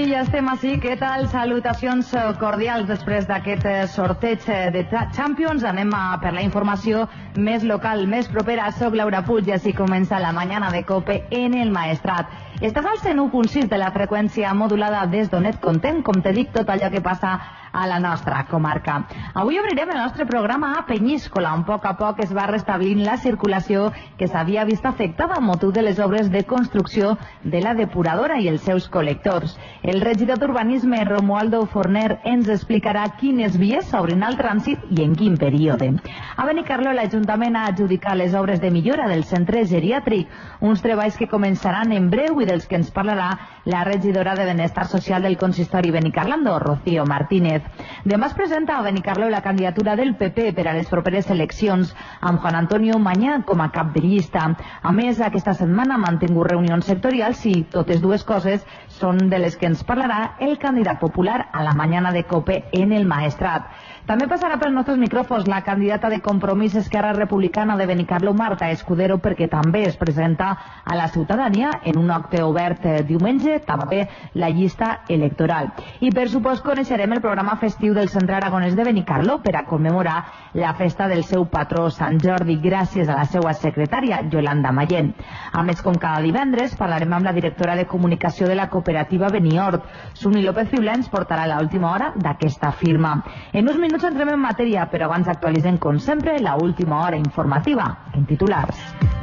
ja estem així. Què tal? Salutacions cordials després d'aquest sorteig de Champions. Anem per la informació més local, més propera. Soc Laura Puig i així comença la mañana de COPE en el Maestrat. Estàs al 101.6 de la freqüència modulada des d'on et contem, com te dic, tot allò que passa a la nostra comarca. Avui obrirem el nostre programa a Penyíscola, on a poc es va restablint la circulació que s'havia vist afectada amb motiu de les obres de construcció de la depuradora i els seus col·lectors. El regidor d'Urbanisme, Romualdo Forner, ens explicarà quines vies s'obrin al trànsit i en quin període. A Benicarló, l'Ajuntament ha adjudicat les obres de millora del centre geriàtric, uns treballs que començaran en breu i dels que ens parlarà la regidora de Benestar Social del Consistori Benicarlando, Rocío Martínez. Demà es presenta a Benicarló la candidatura del PP per a les properes eleccions, amb Juan Antonio Mañá com a cap de llista. A més, aquesta setmana ha mantingut reunions sectorials i totes dues coses són de les que ens parlarà el candidat popular a la mañana de COPE en el Maestrat. També passarà pels nostres micròfons la candidata de Compromís Esquerra Republicana de Benicarló, Marta Escudero, perquè també es presenta a la ciutadania en un acte obert diumenge, també la llista electoral. I per supost coneixerem el programa festiu del Centre Aragonès de Benicarló per a commemorar la festa del seu patró Sant Jordi, gràcies a la seva secretària, Yolanda Mayén. A més, com cada divendres, parlarem amb la directora de comunicació de la cooperativa Beniort. Suni López Fibla ens portarà l'última hora d'aquesta firma. En uns minuts entrem en matèria, però abans actualitzem, com sempre, la última hora informativa en titulars.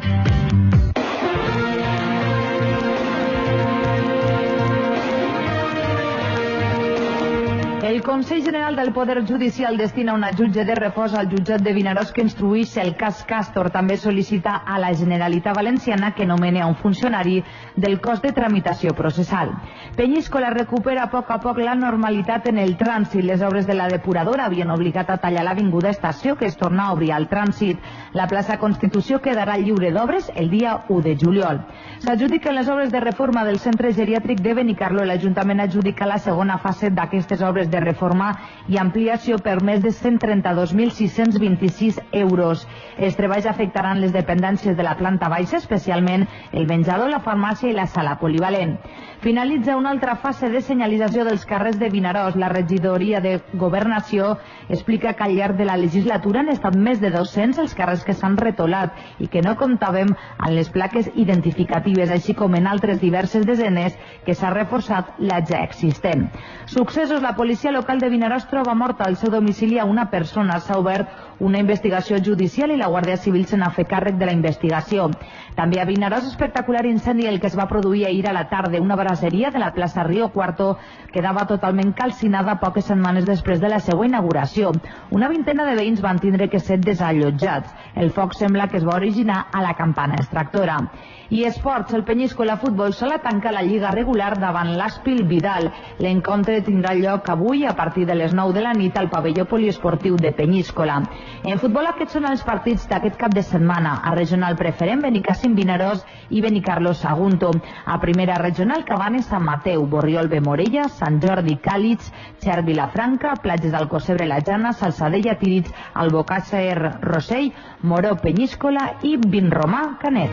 El Consell General del Poder Judicial destina una jutge de reforç al jutjat de Vinaròs que instruïx el cas Castor. També sol·licita a la Generalitat Valenciana que nomeni a un funcionari del cos de tramitació processal. Penyíscola recupera a poc la normalitat en el trànsit. Les obres de la depuradora havien obligat a tallar l'Avinguda Estació, que es torna a obrir al trànsit. La plaça Constitució quedarà lliure d'obres el dia 1 de juliol. S'adjudiquen les obres de reforma del centre geriàtric de Benicarló. L'Ajuntament adjudica la segona fase d'aquestes obres de reforma i ampliació per més de 132.626 euros. Els treballs afectaran les dependències de la planta baixa, especialment el menjador, la farmàcia i la sala polivalent. Finalitza una altra fase de senyalització dels carrers de Vinaròs. La regidoria de Governació explica que al llarg de la legislatura han estat més de 200 els carrers que s'han retolat i que no comptàvem amb les plaques identificatives, així com en altres diverses desenes que s'ha reforçat la ja existent. Successos: la policia local de Vinaròs troba morta al seu domicili a una persona. S'ha obert una investigació judicial i la Guàrdia Civil se n'ha fet càrrec de la investigació. També a Vinaròs, espectacular incendi el que es va produir ahir a la tarda. Una brasseria de la plaça Río Cuarto quedava totalment calcinada poques setmanes després de la seva inauguració. Una vintena de veïns van tindre que ser desallotjats. El foc sembla que es va originar a la campana extractora. I esports: el Penyíscola Futbol Sala tanca la lliga regular davant l'Aspil Vidal. L'encontre tindrà lloc avui a partir de les 9 de la nit al pavelló poliesportiu de Penyíscola. En futbol, aquests són els partits d'aquest cap de setmana. A regional preferent, Benicàssim Vinaròs i Benicarló Sagunto. A primera regional, Cabanes Sant Mateu, Borriol Morella, Sant Jordi Càlix, Xert Vilafranca, Platges d'Alcocebre La Jana, Salsadella Tíritx, Albocàsser Rossell, Moró Penyíscola i Vinromà Canet.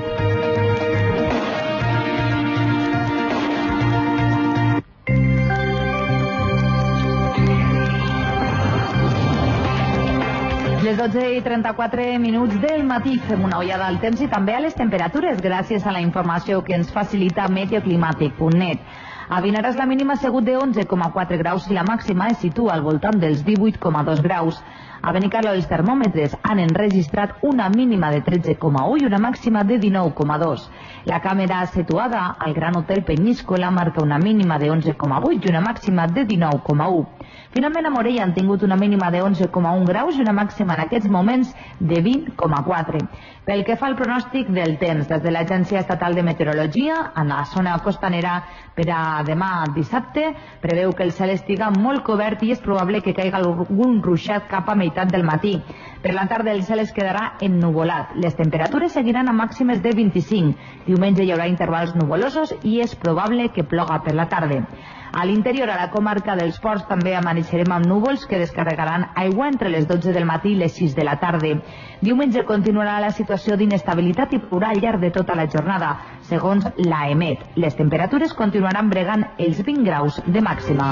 Les 12:34 del matí fem una ullada al temps i també a les temperatures gràcies a la informació que ens facilita meteoclimàtic.net. A Vinaròs la mínima ha sigut de 11,4 graus i la màxima es situa al voltant dels 18,2 graus. A Benicarló els termòmetres han enregistrat una mínima de 13,1 i una màxima de 19,2. La càmera situada al Gran Hotel Penyíscola marca una mínima de 11,8 i una màxima de 19,1. Finalment, a Morella han tingut una mínima de 11,1 graus i una màxima en aquests moments de 20,4. Pel que fa al pronòstic del temps, des de l'Agència Estatal de Meteorologia, en la zona costanera per a demà dissabte, preveu que el cel estiga molt cobert i és probable que caiga algun ruixat cap a meitat del matí. Per la tarda el cel es quedarà ennuvolat. Les temperatures seguiran a màximes de 25. Diumenge hi haurà intervals nuvolosos i és probable que ploga per la tarda. A l'interior, a la comarca dels Ports, també amaneixerem amb núvols que descarregaran aigua entre les 12 del matí i les 6 de la tarda. Diumenge continuarà la situació d'inestabilitat i plourà al llarg de tota la jornada, segons l'AEMET. Les temperatures continuaran bregant els 20 graus de màxima.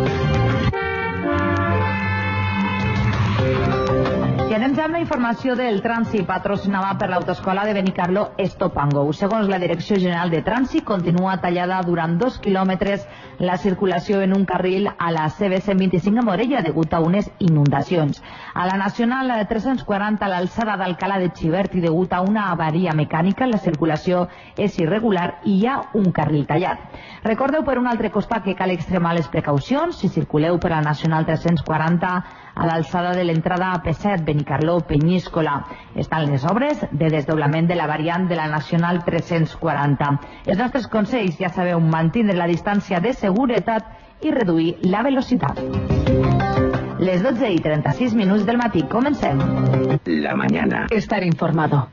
I anem ja amb la informació del trànsit patrocinada per l'autoescola de Benicarló Stop and Go. Segons la Direcció General de Trànsit, continua tallada durant 2 quilòmetres la circulació en un carril a la CB125 a Morella degut a unes inundacions. A la Nacional 340 a l'alçada d'Alcalà de Xivert i degut a una avaria mecànica la circulació és irregular i hi ha un carril tallat. Recordeu per un altre costat que cal extremar les precaucions si circuleu per la Nacional 340 a l'alçada de l'entrada a P7, Benicarló, Penyíscola. Estan les obres de desdoblament de la variant de la Nacional 340. Els nostres consells, ja sabeu, mantindre la distància de seguretat i reduir la velocitat. Les 12:36 del matí, comencem. La mañana. Estar informado.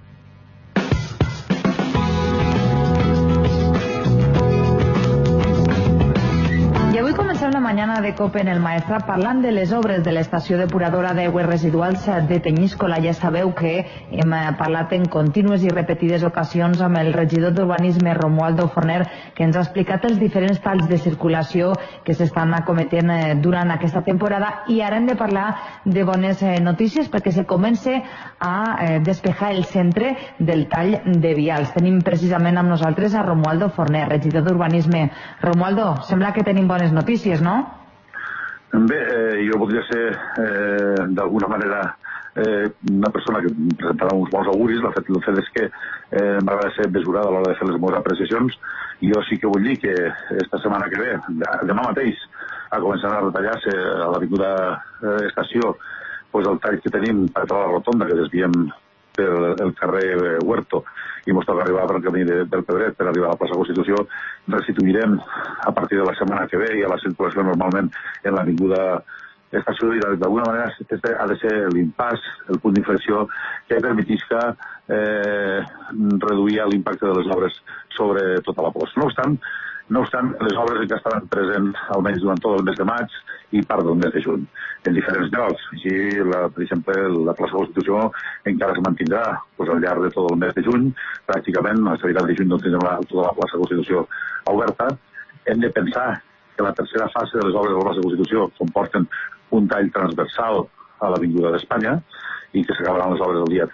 La mañana de COPE en el Maestrat parlant de les obres de l'estació depuradora d'aigües residuals de Penyíscola. Ja sabeu que hem parlat en contínues i repetides ocasions amb el regidor d'Urbanisme, Romualdo Forner, que ens ha explicat els diferents talls de circulació que s'estan acometent durant aquesta temporada, i ara hem de parlar de bones notícies perquè se comença a despejar el centre del tall de vials. Tenim precisament amb nosaltres a Romualdo Forner, regidor d'Urbanisme. Romualdo, sembla que tenim bones notícies, no? Bé, jo voldria ser d'alguna manera una persona que presentarà uns bons auguris. El fet és que m'agrada ser mesurada a l'hora de fer les meves apreciacions. Jo sí que vull dir que esta setmana que ve, demà mateix, a començar a retallar-se a l'avinguda Estació el tall que tenim per tota la rotonda que desviem pel carrer Huerto i mos toca arribar pel camí del Pedret per arribar a la plaça Constitució. Restituirem a partir de la setmana que ve i a la circulació normalment en l'avinguda Estació, i d'alguna manera ha de ser l'impàs, el punt d'inflexió que permetisca reduir l'impacte de les obres sobre tota la població. No obstant, les obres ja estaran presents almenys durant tot el mes de maig i part del mes de juny, en diferents llocs. Així, per exemple, la plaça Constitució encara es mantindrà al llarg de tot el mes de juny. Pràcticament, a la de juny no tindrem tota la plaça Constitució oberta. Hem de pensar que la tercera fase de les obres de la plaça Constitució comporten un tall transversal a l'Avinguda d'Espanya i que s'acabaran les obres el dia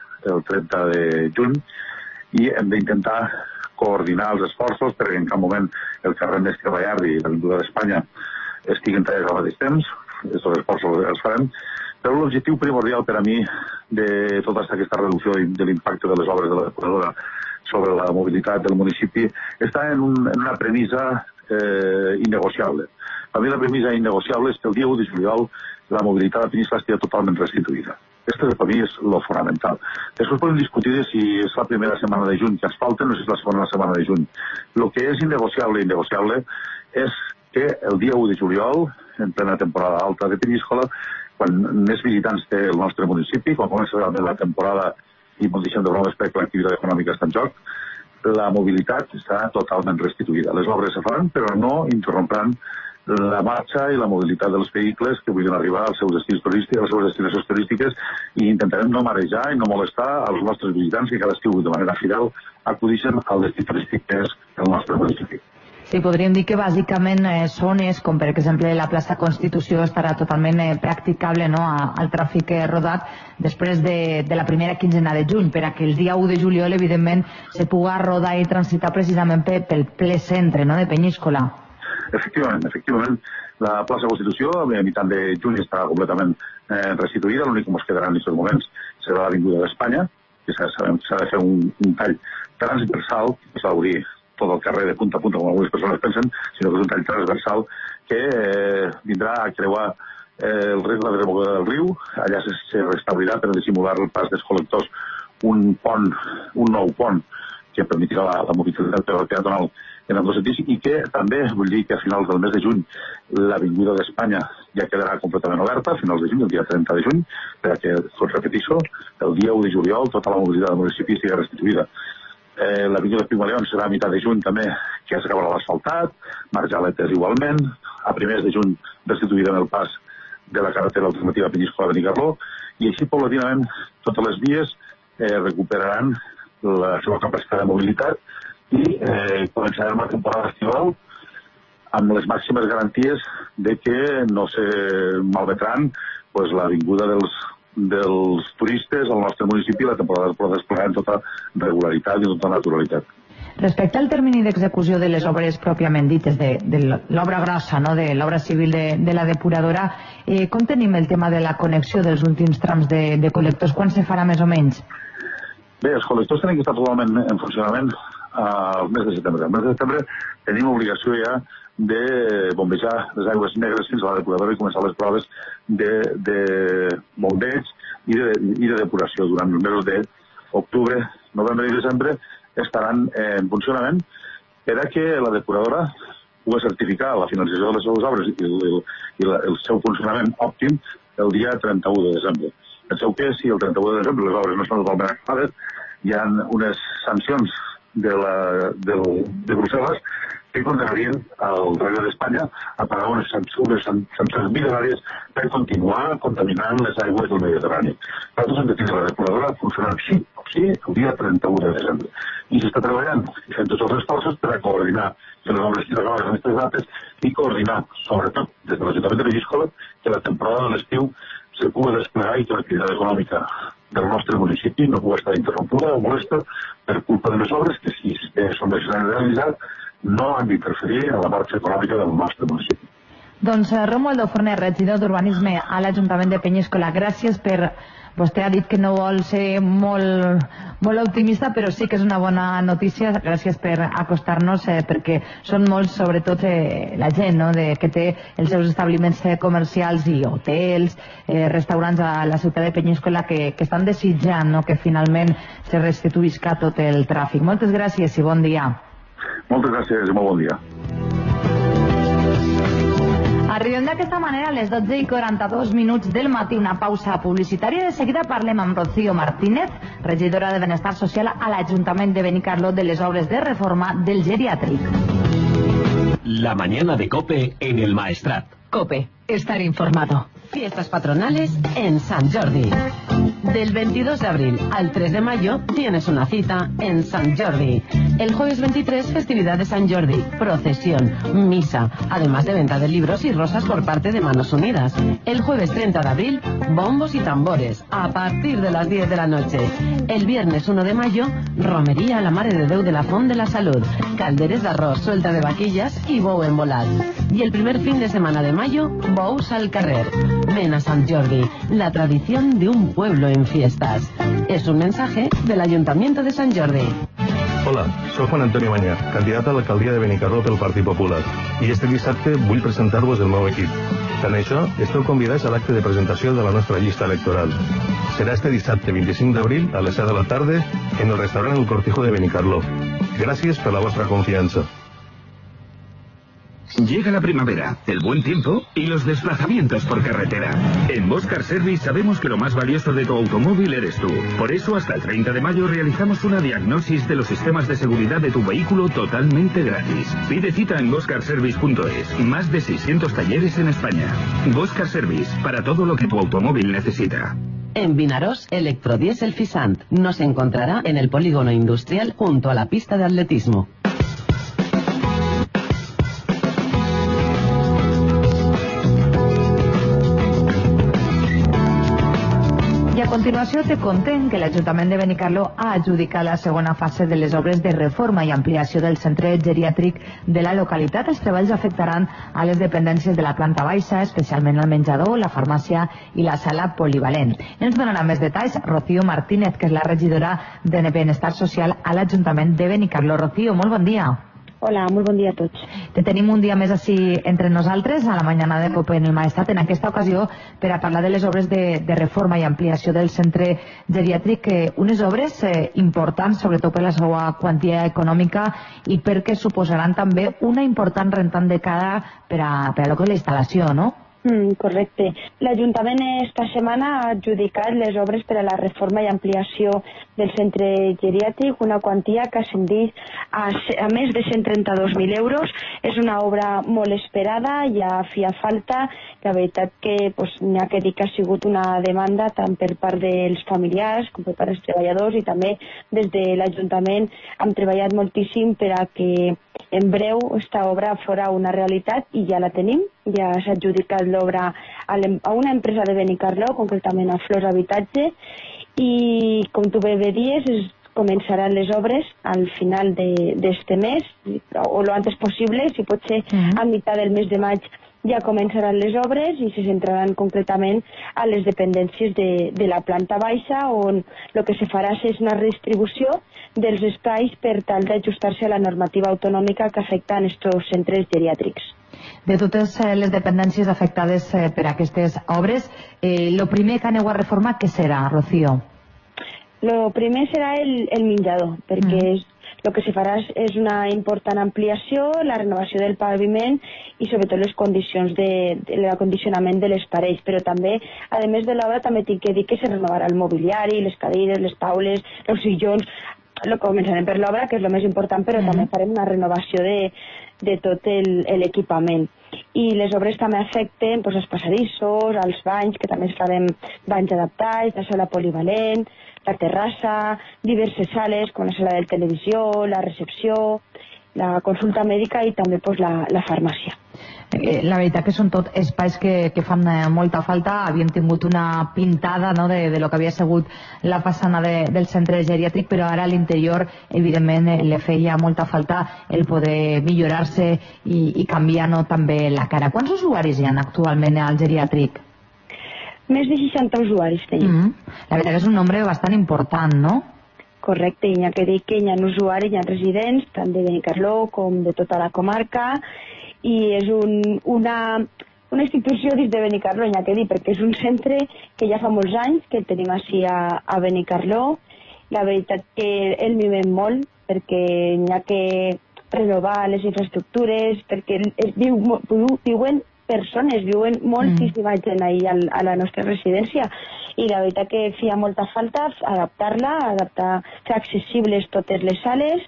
30 de juny, i hem d'intentar coordinar els esforços perquè en cap moment el carrer Mestre Ballardi i l'Avinguda d'Espanya estiguen tallats al mateix temps. Aquests esforços els farem, però l'objectiu primordial per a mi de tota aquesta reducció de l'impacte de les obres de la depuradora sobre la mobilitat del municipi està en una premissa innegociable. Per mi la premissa innegociable és que el dia 1 de juliol la mobilitat a Peníscola estigui totalment restituïda. Esto per mi és lo fonamental. Després podem discutir si és la primera setmana de juny que ens falta o si és la segona setmana de juny. El que és innegociable és que el dia 1 de juliol, en plena temporada alta de Peníscola, quan més visitants té el nostre municipi, quan comença realment la temporada i molt deixem de bromes perquè l'activitat econòmica està en joc, la mobilitat està totalment restituïda. Les obres se faran, però no interrompiran la marxa i la mobilitat dels vehicles que vulguin arribar als seus destins turístics, a les seves destinacions turístiques, i intentarem no marejar i no molestar als nostres visitants que cada estiu de manera fidel acudixen al destí turístic que és el nostre municipi. Sí, podríem dir que bàsicament zones com per exemple la plaça Constitució estarà totalment practicable, no, al tràfic rodat després de la primera quinzena de juny, per a que el dia 1 de juliol evidentment se pugui rodar i transitar precisament pel ple centre, no, de Penyíscola. Efectivament, la plaça Constitució a mitjan de juny està completament restituïda. L'únic que ens quedarà en aquests moments serà l'Avinguda d'Espanya, que s'ha de fer un tall transversal, que s'ha d'obrir tot el carrer de punta a punta, com algunes persones pensen, sinó que és un tall transversal que vindrà a creuar el risc de la desembocadura del riu. Allà se restablirà per dissimular el pas dels col·lectors un nou pont que permetirà la mobilitat peatonal en els dos sentits, i que també vull dir que a finals del mes de juny l'Avinguda d'Espanya ja quedarà completament oberta, a finals de juny, el dia 30 de juny, perquè, tot repetixo, el dia 1 de juliol tota la mobilitat del municipi estigui restituïda. L'avinguda Pigmalión serà a meitat de juny també, que s'acabarà l'asfaltat, Marjaletes igualment, a primers de juny restituirem el pas de la carretera alternativa Penyíscola-Benicarló, i així paulatinament totes les vies recuperaran la seva capacitat de mobilitat i començarem la temporada estival amb les màximes garanties de que no se malmetran l'avinguda dels turistes al nostre municipi. La temporada es podrà desplegar en tota regularitat i en tota naturalitat. Respecte al termini d'execució de les obres pròpiament dites, de l'obra grossa, no? De l'obra civil de la depuradora, com tenim el tema de la connexió dels últims trams de col·lectors? Quan se farà més o menys? Bé, els col·lectors tenen que estar totalment en funcionament al mes de setembre. Al mes de setembre tenim obligació ja de bombejar les aigües negres fins a la depuradora i començar les proves de bombeig i de depuració. Durant els mesos d'octubre, novembre i desembre estaran en funcionament per a que la depuradora pugui certificar la finalització de les seves obres i el seu funcionament òptim el dia 31 de desembre. Penseu que si el 31 de desembre les obres no estan totalment acabades, hi ha unes sancions de Brussel·les que condenarien al Regne d'Espanya a pagar unes sancions milionàries per continuar contaminant les aigües del Mediterrani. Nosaltres hem de tenir la depuradora funcionant sí el dia 31 de desembre. I s'està treballant i fent tots els esforços per a coordinar que les obres estiguin acabades en aquestes dates i coordinar, sobretot des de l'Ajuntament de Penyíscola, que la temporada de l'estiu se pugui desplegar i que l'activitat econòmica del nostre municipi no pugui estar interrompuda o molesta per culpa de les obres que, si són necessàries de realitzar, no han d'interferir en la marxa econòmica del nostre municipi. Doncs Romualdo Forner, regidor d'Urbanisme a l'Ajuntament de Penyíscola, gràcies per... Vostè ha dit que no vol ser molt optimista, però sí que és una bona notícia. Gràcies per acostar-nos, perquè són molts, sobretot la gent, no? Que té els seus establiments comercials i hotels, restaurants a la ciutat de Penyíscola que estan desitjant, no? Que finalment se restituïsca tot el tràfic. Moltes gràcies i bon dia. Moltes gràcies i molt bon dia. Arribem d'aquesta manera a les 12:42 del matí, una pausa publicitària. De seguida parlem amb Rocío Martínez, regidora de Benestar Social a l'Ajuntament de Benicarló, de les obres de reforma del geriàtric. La mañana de COPE en el Maestrat. COPE, estar informado. Fiestas patronales en San Jordi. Del 22 de abril al 3 de mayo tienes una cita en San Jordi. El jueves 23, festividad de San Jordi, procesión, misa, además de venta de libros y rosas por parte de Manos Unidas. El jueves 30 de abril, bombos y tambores, a partir de las 10 de la noche. El viernes 1 de mayo, romería a la Mare de Déu de la Font de la Salud, calderes d'arròs, suelta de vaquillas y bou embolat. Y el primer fin de semana de mayo, bous al carrer. Ven a San Jordi, la tradición de un pueblo en fiestas. Es un mensaje del Ayuntamiento de Sant Jordi. Hola, soc Juan Antonio Mañá, candidat a l'alcaldia de Benicarló pel Partit Popular. I este dissabte vull presentar-vos el meu equip. Per això, esteu convidats a l'acte de presentació de la nostra llista electoral. Serà este dissabte 25 d'abril a les 7 de la tarda en el restaurant El Cortijo de Benicarló. Gràcies per la vostra confiança. Llega la primavera, el buen tiempo y los desplazamientos por carretera. En Boscar Service sabemos que lo más valioso de tu automóvil eres tú. Por eso, hasta el 30 de mayo realizamos una diagnosis de los sistemas de seguridad de tu vehículo totalmente gratis. Pide cita en boscarservice.es. Más de 600 talleres en España. Boscar Service, para todo lo que tu automóvil necesita. En Vinaròs, Electrodiesel Fisant nos encontrará en el polígono industrial junto a la pista de atletismo. A continuació te contem que l'Ajuntament de Benicarló ha adjudicat la segona fase de les obres de reforma i ampliació del centre geriàtric de la localitat. Els treballs afectaran a les dependències de la planta baixa, especialment el menjador, la farmàcia i la sala polivalent. Ens donarà més detalls Rocío Martínez, que és la regidora de Benestar Social a l'Ajuntament de Benicarló. Rocío, molt bon dia. Hola, molt bon dia a tots. Te tenim un dia més així entre nosaltres, a la mañana de COPE en el Maestrat, en aquesta ocasió per a parlar de les obres de reforma i ampliació del centre geriàtric, unes obres importants, sobretot per la seva quantia econòmica i perquè suposaran també una important rentant de cara per a lo que és la instal·lació, no? Correcte. L'Ajuntament esta setmana ha adjudicat les obres per a la reforma i ampliació del centre geriàtric, una quantia que ascendeix a més de 132.000 euros. És una obra molt esperada, ja feia falta. La veritat que n'hi ha que dir que ha sigut una demanda tant per part dels familiars com per part dels treballadors, i també des de l'Ajuntament hem treballat moltíssim per a que en breu esta obra fora una realitat, i ja la tenim. Ja s'ha adjudicat l'obra a una empresa de Benicarló, concretament a Flors Habitatge, i com tu bé dius, començaran les obres al final d'este mes, o lo antes possible, si pot ser a meitat del mes de maig ja començaran les obres, i se centraran concretament a les dependències de la planta baixa, on el que se farà és una redistribució dels espais per tal d'ajustar-se a la normativa autonòmica que afecta en estos centres geriàtrics. De totes les dependències afectades per aquestes obres, el primer que aneu a reformar, què serà, Rocío? El primer serà el menjador, perquè el que se farà és una important ampliació, la renovació del paviment i sobretot les condicions de l'acondicionament de les parets, però també, a més de l'obra, també tinc que dir que se renovarà el mobiliari, les cadires, les taules, els sillons. Començarem per l'obra, que és el més important, però també farem una renovació de tot l'equipament. I les obres també afecten els passadissos, els banys, que també es farem banys adaptats, la sala polivalent, la terrassa, diverses sales, com la sala de televisió, la recepció, la consulta mèdica i també la farmàcia. La veritat que són tot espais que fan molta falta. Havíem tingut una pintada de lo que havia sigut la façana del centre geriàtric, però ara a l'interior evidentment li feia molta falta el poder millorar-se i canviar també la cara. Quants usuaris hi ha actualment al geriàtric? Més de 60 usuaris tenim. La veritat que és un nombre bastant important, no? Correcte, i hi ha que dir que hi ha usuaris, hi ha residents, tant de Benicarló com de tota la comarca, i és una institució dins de Benicarló, hi ha que dir, perquè és un centre que ja fa molts anys que el tenim així a Benicarló. La veritat que el mimem molt, perquè hi ha que renovar les infraestructures, perquè viuen persones, viuen moltíssima gent ahir a la nostra residència, i la veritat que feia molta falta adaptar-la, fer accessibles totes les sales,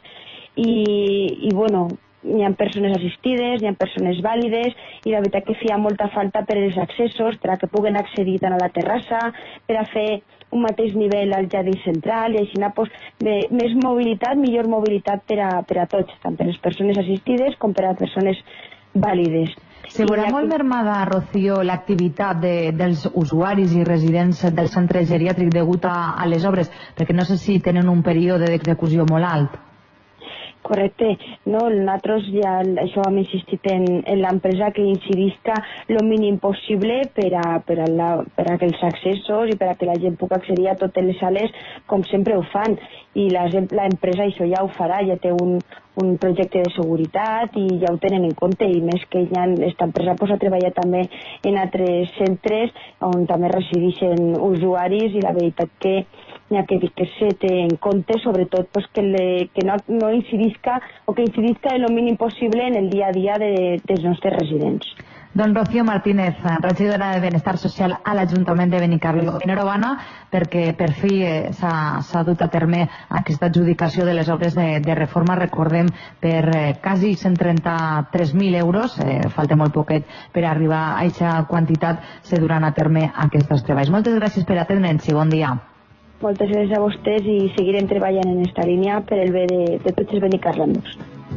i bueno, hi ha persones assistides, hi ha persones vàlides, i la veritat que feia molta falta per als accessos, per a que puguen accedir tant a la terrassa, per a fer un mateix nivell al jardí central, i així més mobilitat, millor mobilitat per a tots, tant per a les persones assistides com per a persones vàlides. Se veurà molt mermada, Rocío, l'activitat dels usuaris i residents del centre geriàtric degut a les obres, perquè no sé si tenen un període d'execució molt alt. Correcte. Nosaltres ja això hem insistit en l'empresa que incidisca el mínim possible per a que els accessos i per a que la gent pugui accedir a totes les sales com sempre ho fan. I l'empresa això ja ho farà, ja té un projecte de seguretat i ja ho tenen en compte, i més que aquesta empresa ha treballat també en altres centres on també resideixen usuaris, i la veritat que hi ha que dir que se té en compte, sobretot que no incidisca, o que incidisca el mínim possible en el dia a dia dels nostres residents. Don Rocío Martínez, regidora de Benestar Social a l'Ajuntament de Benicarló. Enhorabona perquè per fi s'ha dut a terme aquesta adjudicació de les obres de reforma, recordem, per quasi 133.000 euros, falta molt poquet per arribar a aquesta quantitat, se duran a terme aquests treballs. Moltes gràcies per atendre'ns i bon dia. Moltes gràcies a vostès, i seguirem treballant en aquesta línia per el bé de tots els benicarlandos.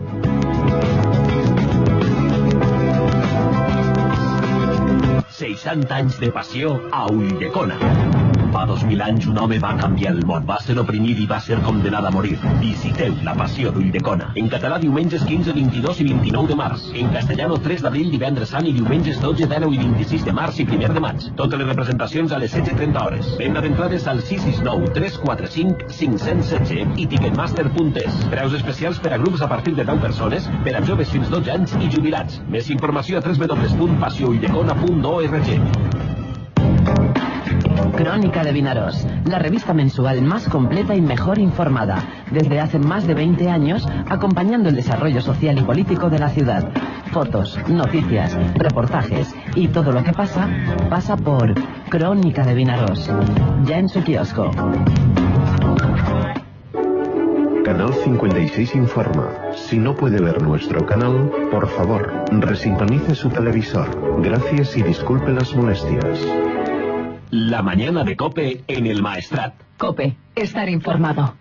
60 anys de passió a Ulldecona. Fa 2.000 anys un home va canviar el món, va ser oprimit i va ser condemnat a morir. Visiteu la passió d'Ulldecona. En català diumenges 15, 22 i 29 de març. En castellano 3 d'abril, divendres sant, i diumenges 12, 19 i 26 de març i 1 de maig. Totes les representacions a les 16:30 hores. Venda d'entrades al 669 345 516 i ticketmaster.es. Preus especials per a grups a partir de 10 persones, per a joves fins 12 anys i jubilats. Més informació a www.passioulldecona.org. Crónica de Vinaròs, la revista mensual más completa y mejor informada, desde hace más de 20 años, acompañando el desarrollo social y político de la ciudad. Fotos, noticias, reportajes y todo lo que pasa, pasa por Crónica de Vinaròs, ya en su kiosco. Canal 56 informa. Si no puede ver nuestro canal, por favor, resintonice su televisor. Gracias y disculpe las molestias. La mañana de COPE en el Maestrat. COPE, estar informado.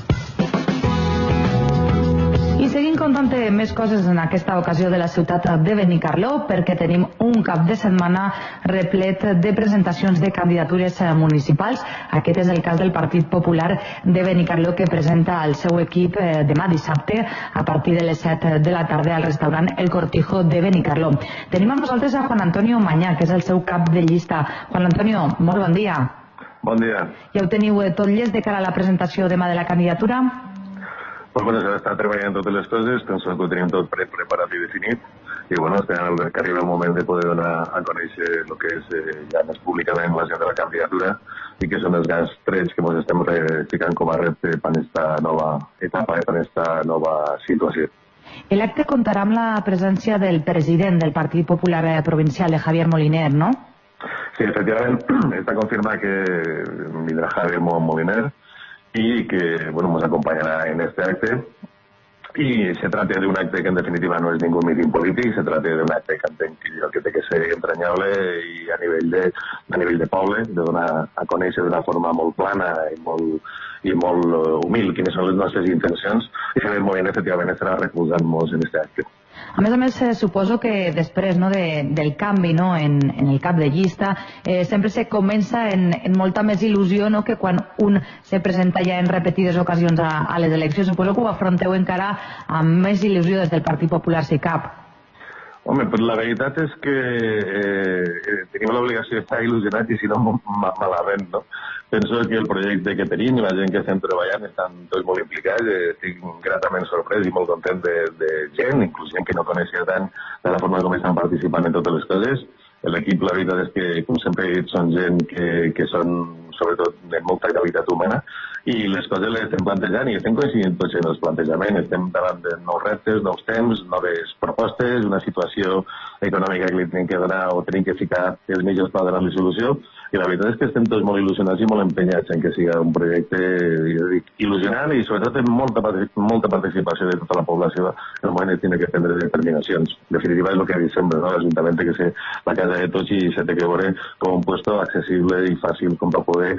I seguim contant més coses en aquesta ocasió de la ciutat de Benicarló, perquè tenim un cap de setmana replet de presentacions de candidatures municipals. Aquest és el cas del Partit Popular de Benicarló, que presenta el seu equip demà dissabte a partir de les 7 de la tarda al restaurant El Cortijo de Benicarló. Tenim amb nosaltres a Juan Antonio Mañá, que és el seu cap de llista. Juan Antonio, molt bon dia. Bon dia. Ja ho teniu tot llest de cara a la presentació demà de la candidatura? Pues bueno, s'ha estat treballant totes les coses, penso que ho tenim tot preparat i definit, i bueno, esperant que arriba el moment de poder donar a conèixer el que és ja més públicament la gent de la candidatura i que són els grans trets que ens estem ficant com a repte per aquesta nova etapa, per aquesta nova situació. L'acte comptarà amb la presència del president del Partit Popular Provincial, de Javier Moliner, ¿no? Sí, efectivament, està confirmat que vindrà Javier Moliner y que, bueno, nos acompañará en este acte. Y se trata de un acte que en definitiva no es ningún mitin polític, se trata de un acte que entenc que té que ser entranyable i a nivell de poble, de donar a conèixer d'una forma molt plana i molt humil quines són les nostres intencions, i Javier Moliner efectivament estarà recolzant-nos en aquest acte. A més, suposo que després del canvi en el cap de llista sempre se comença en molta més il·lusió que quan un se presenta ja en repetides ocasions a les eleccions. Suposo que ho afronteu encara amb més il·lusió des del Partit Popular, si cap. Home, pues la veritat és que tenim l'obligació d'estar il·lusionats i si no malament, no? Penso que el projecte que tenim i la gent que estem treballant estan tots molt implicats, estic gratament sorprès i molt content de gent, inclús gent que no coneixia tant de la forma com estan participant en totes les coses. L'equip, la veritat és que, com sempre he dit, són gent que són sobretot de molta qualitat humana i les coses les estem plantejant i estem coincidint tots en els plantejaments. Estem davant de nous reptes, nous temps, noves propostes, una situació econòmica que li tenim que donar o tenim que ficar els mitjans per donar-li solució. I la veritat és que estem tots molt il·lusionats i molt empenyats en que siga un projecte il·lusionant i sobretot amb molta participació de tota la població en el moment de tenir que prendre determinacions. En definitiva és el que ha dit sempre, no? L'Ajuntament té que ser la casa de tots i se té que veure com un puesto accessible i fàcil com per poder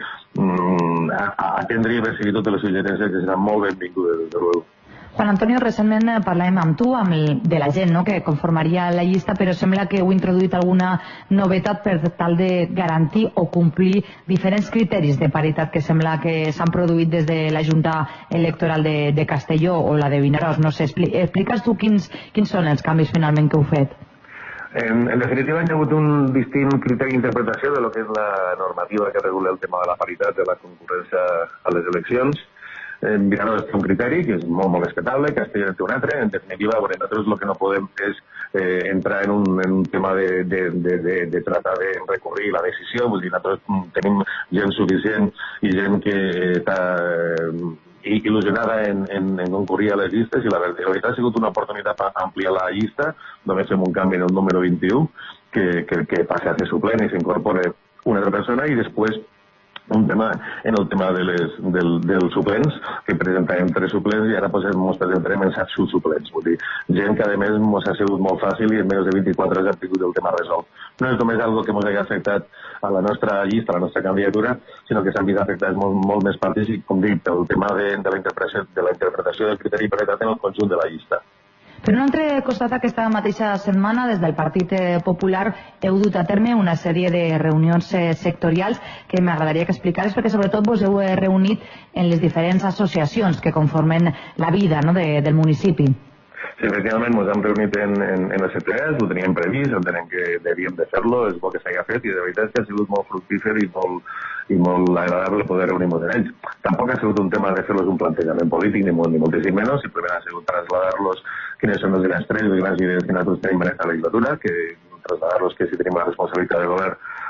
atendre i recibir totes les suggerències que seran molt benvingudes, des de luego. Juan Antonio, recentment parlàvem amb tu de la gent que conformaria la llista, però sembla que heu introduït alguna novetat per tal de garantir o complir diferents criteris de paritat que sembla que s'han produït des de la Junta Electoral de Castelló o la de Vinaròs. No sé, expliques tu quins són els canvis finalment que heu fet? En definitiva, hi ha hagut un distint criteri d'interpretació de lo que és la normativa que regula el tema de la paritat de la concurrència a les eleccions. Vinaròs té un criteri que és molt respectable, Castelló té un altre. En definitiva, nosaltres el que no podem és entrar en un tema de tratar de recurrir la decisió. Vull dir, nosaltres tenim gent suficient i gent que està il·lusionada en concurrir a les llistes i la veritat ha sigut una oportunitat per ampliar la llista. Només fem un canvi en el número 21 que passa a ser suplent i s'incorpora una altra persona i després un tema en el tema dels suplents, que presentàvem 3 suplents i ara ens presentarem en 7 subsuplents. Vull dir, gent que a més ens ha sigut molt fàcil i en menys de 24 hores hem tingut el tema resolt. No és només algo que ens hagi afectat a la nostra llista, a la nostra candidatura, sinó que s'han vist afectats molt més partits i, com dic, el tema de la interpretació del criteri paritat en el conjunt de la llista. Per un altre costat, aquesta mateixa setmana, des del Partit Popular, heu dut a terme una sèrie de reunions sectorials que m'agradaria que explicares, perquè sobretot vos heu reunit en les diferents associacions que conformen la vida del municipi. Sí, efectivament, ens hem reunit en les CTS, ho teníem previst, entenem que devíem de fer-lo, és bo que s'hagi fet i de veritat és que ha sigut molt fructífer i molt agradable poder reunir-nos en ells. Tampoc ha sigut un tema de fer-los un plantejament polític, ni moltíssim menys, simplement ha sigut trasladar-los quines són els grans trets, les grans idees que nosaltres tenim en aquesta legislatura, que trasladar-los que si tenim la responsabilitat de govern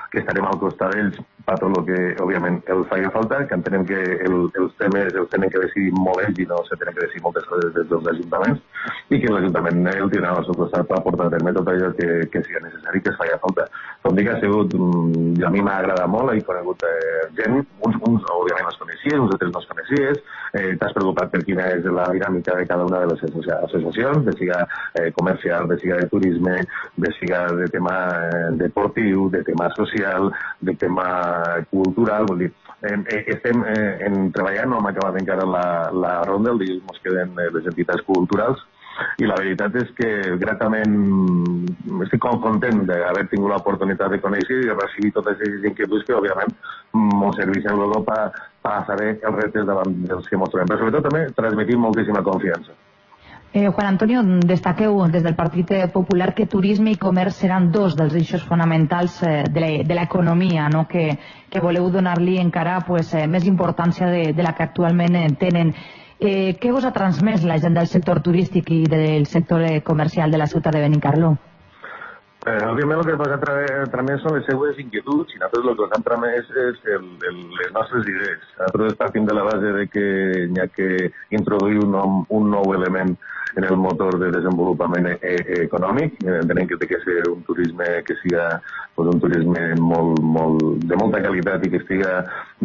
que estarem al costat d'ells per tot el que, òbviament, els faci falta, que entenem que els temes els tenen que decidir molt ells i no se tenen que decidir moltes coses des dels ajuntaments, i que l'Ajuntament el tindrà al seu costat per portar a terme tot allò que sigui necessari, que es faci falta. Com dic, ha sigut, a mi m'ha agradat molt, he conegut gent, uns òbviament els coneixies, uns altres no els coneixies, t'has preocupat per quina és la dinàmica de cada una de les associacions, de siga comercial, de siga de turisme, de siga de tema deportiu, de tema social, de tema cultural, vol dir, estem treballant, no hem acabat encara la ronda, el dilluns ens queden les entitats culturals, i la veritat és que gratament estic content d'haver tingut l'oportunitat de conèixer i de recibir totes aquestes inquietuds que, òbviament, ens serveixen luego per saber els reptes davant dels que ens trobem, però sobretot també transmetir moltíssima confiança. Juan Antonio, destaqueu des del Partit Popular que turisme i comerç seran dos dels eixos fonamentals de l'economia, no? que voleu donar-li encara més importància de la que actualment tenen. Què us ha transmès la gent del sector turístic i del sector comercial de la ciutat de Benicarló? Òbviament el que ens ha transmès són les seues inquietuds i nosaltres el que ens han transmès és les nostres idees. Nosaltres partim de la base de que hi ha que introduir un nou element en el motor de desenvolupament econòmic. Entenem que té que ser un turisme que siga un turisme de molta qualitat i que estiga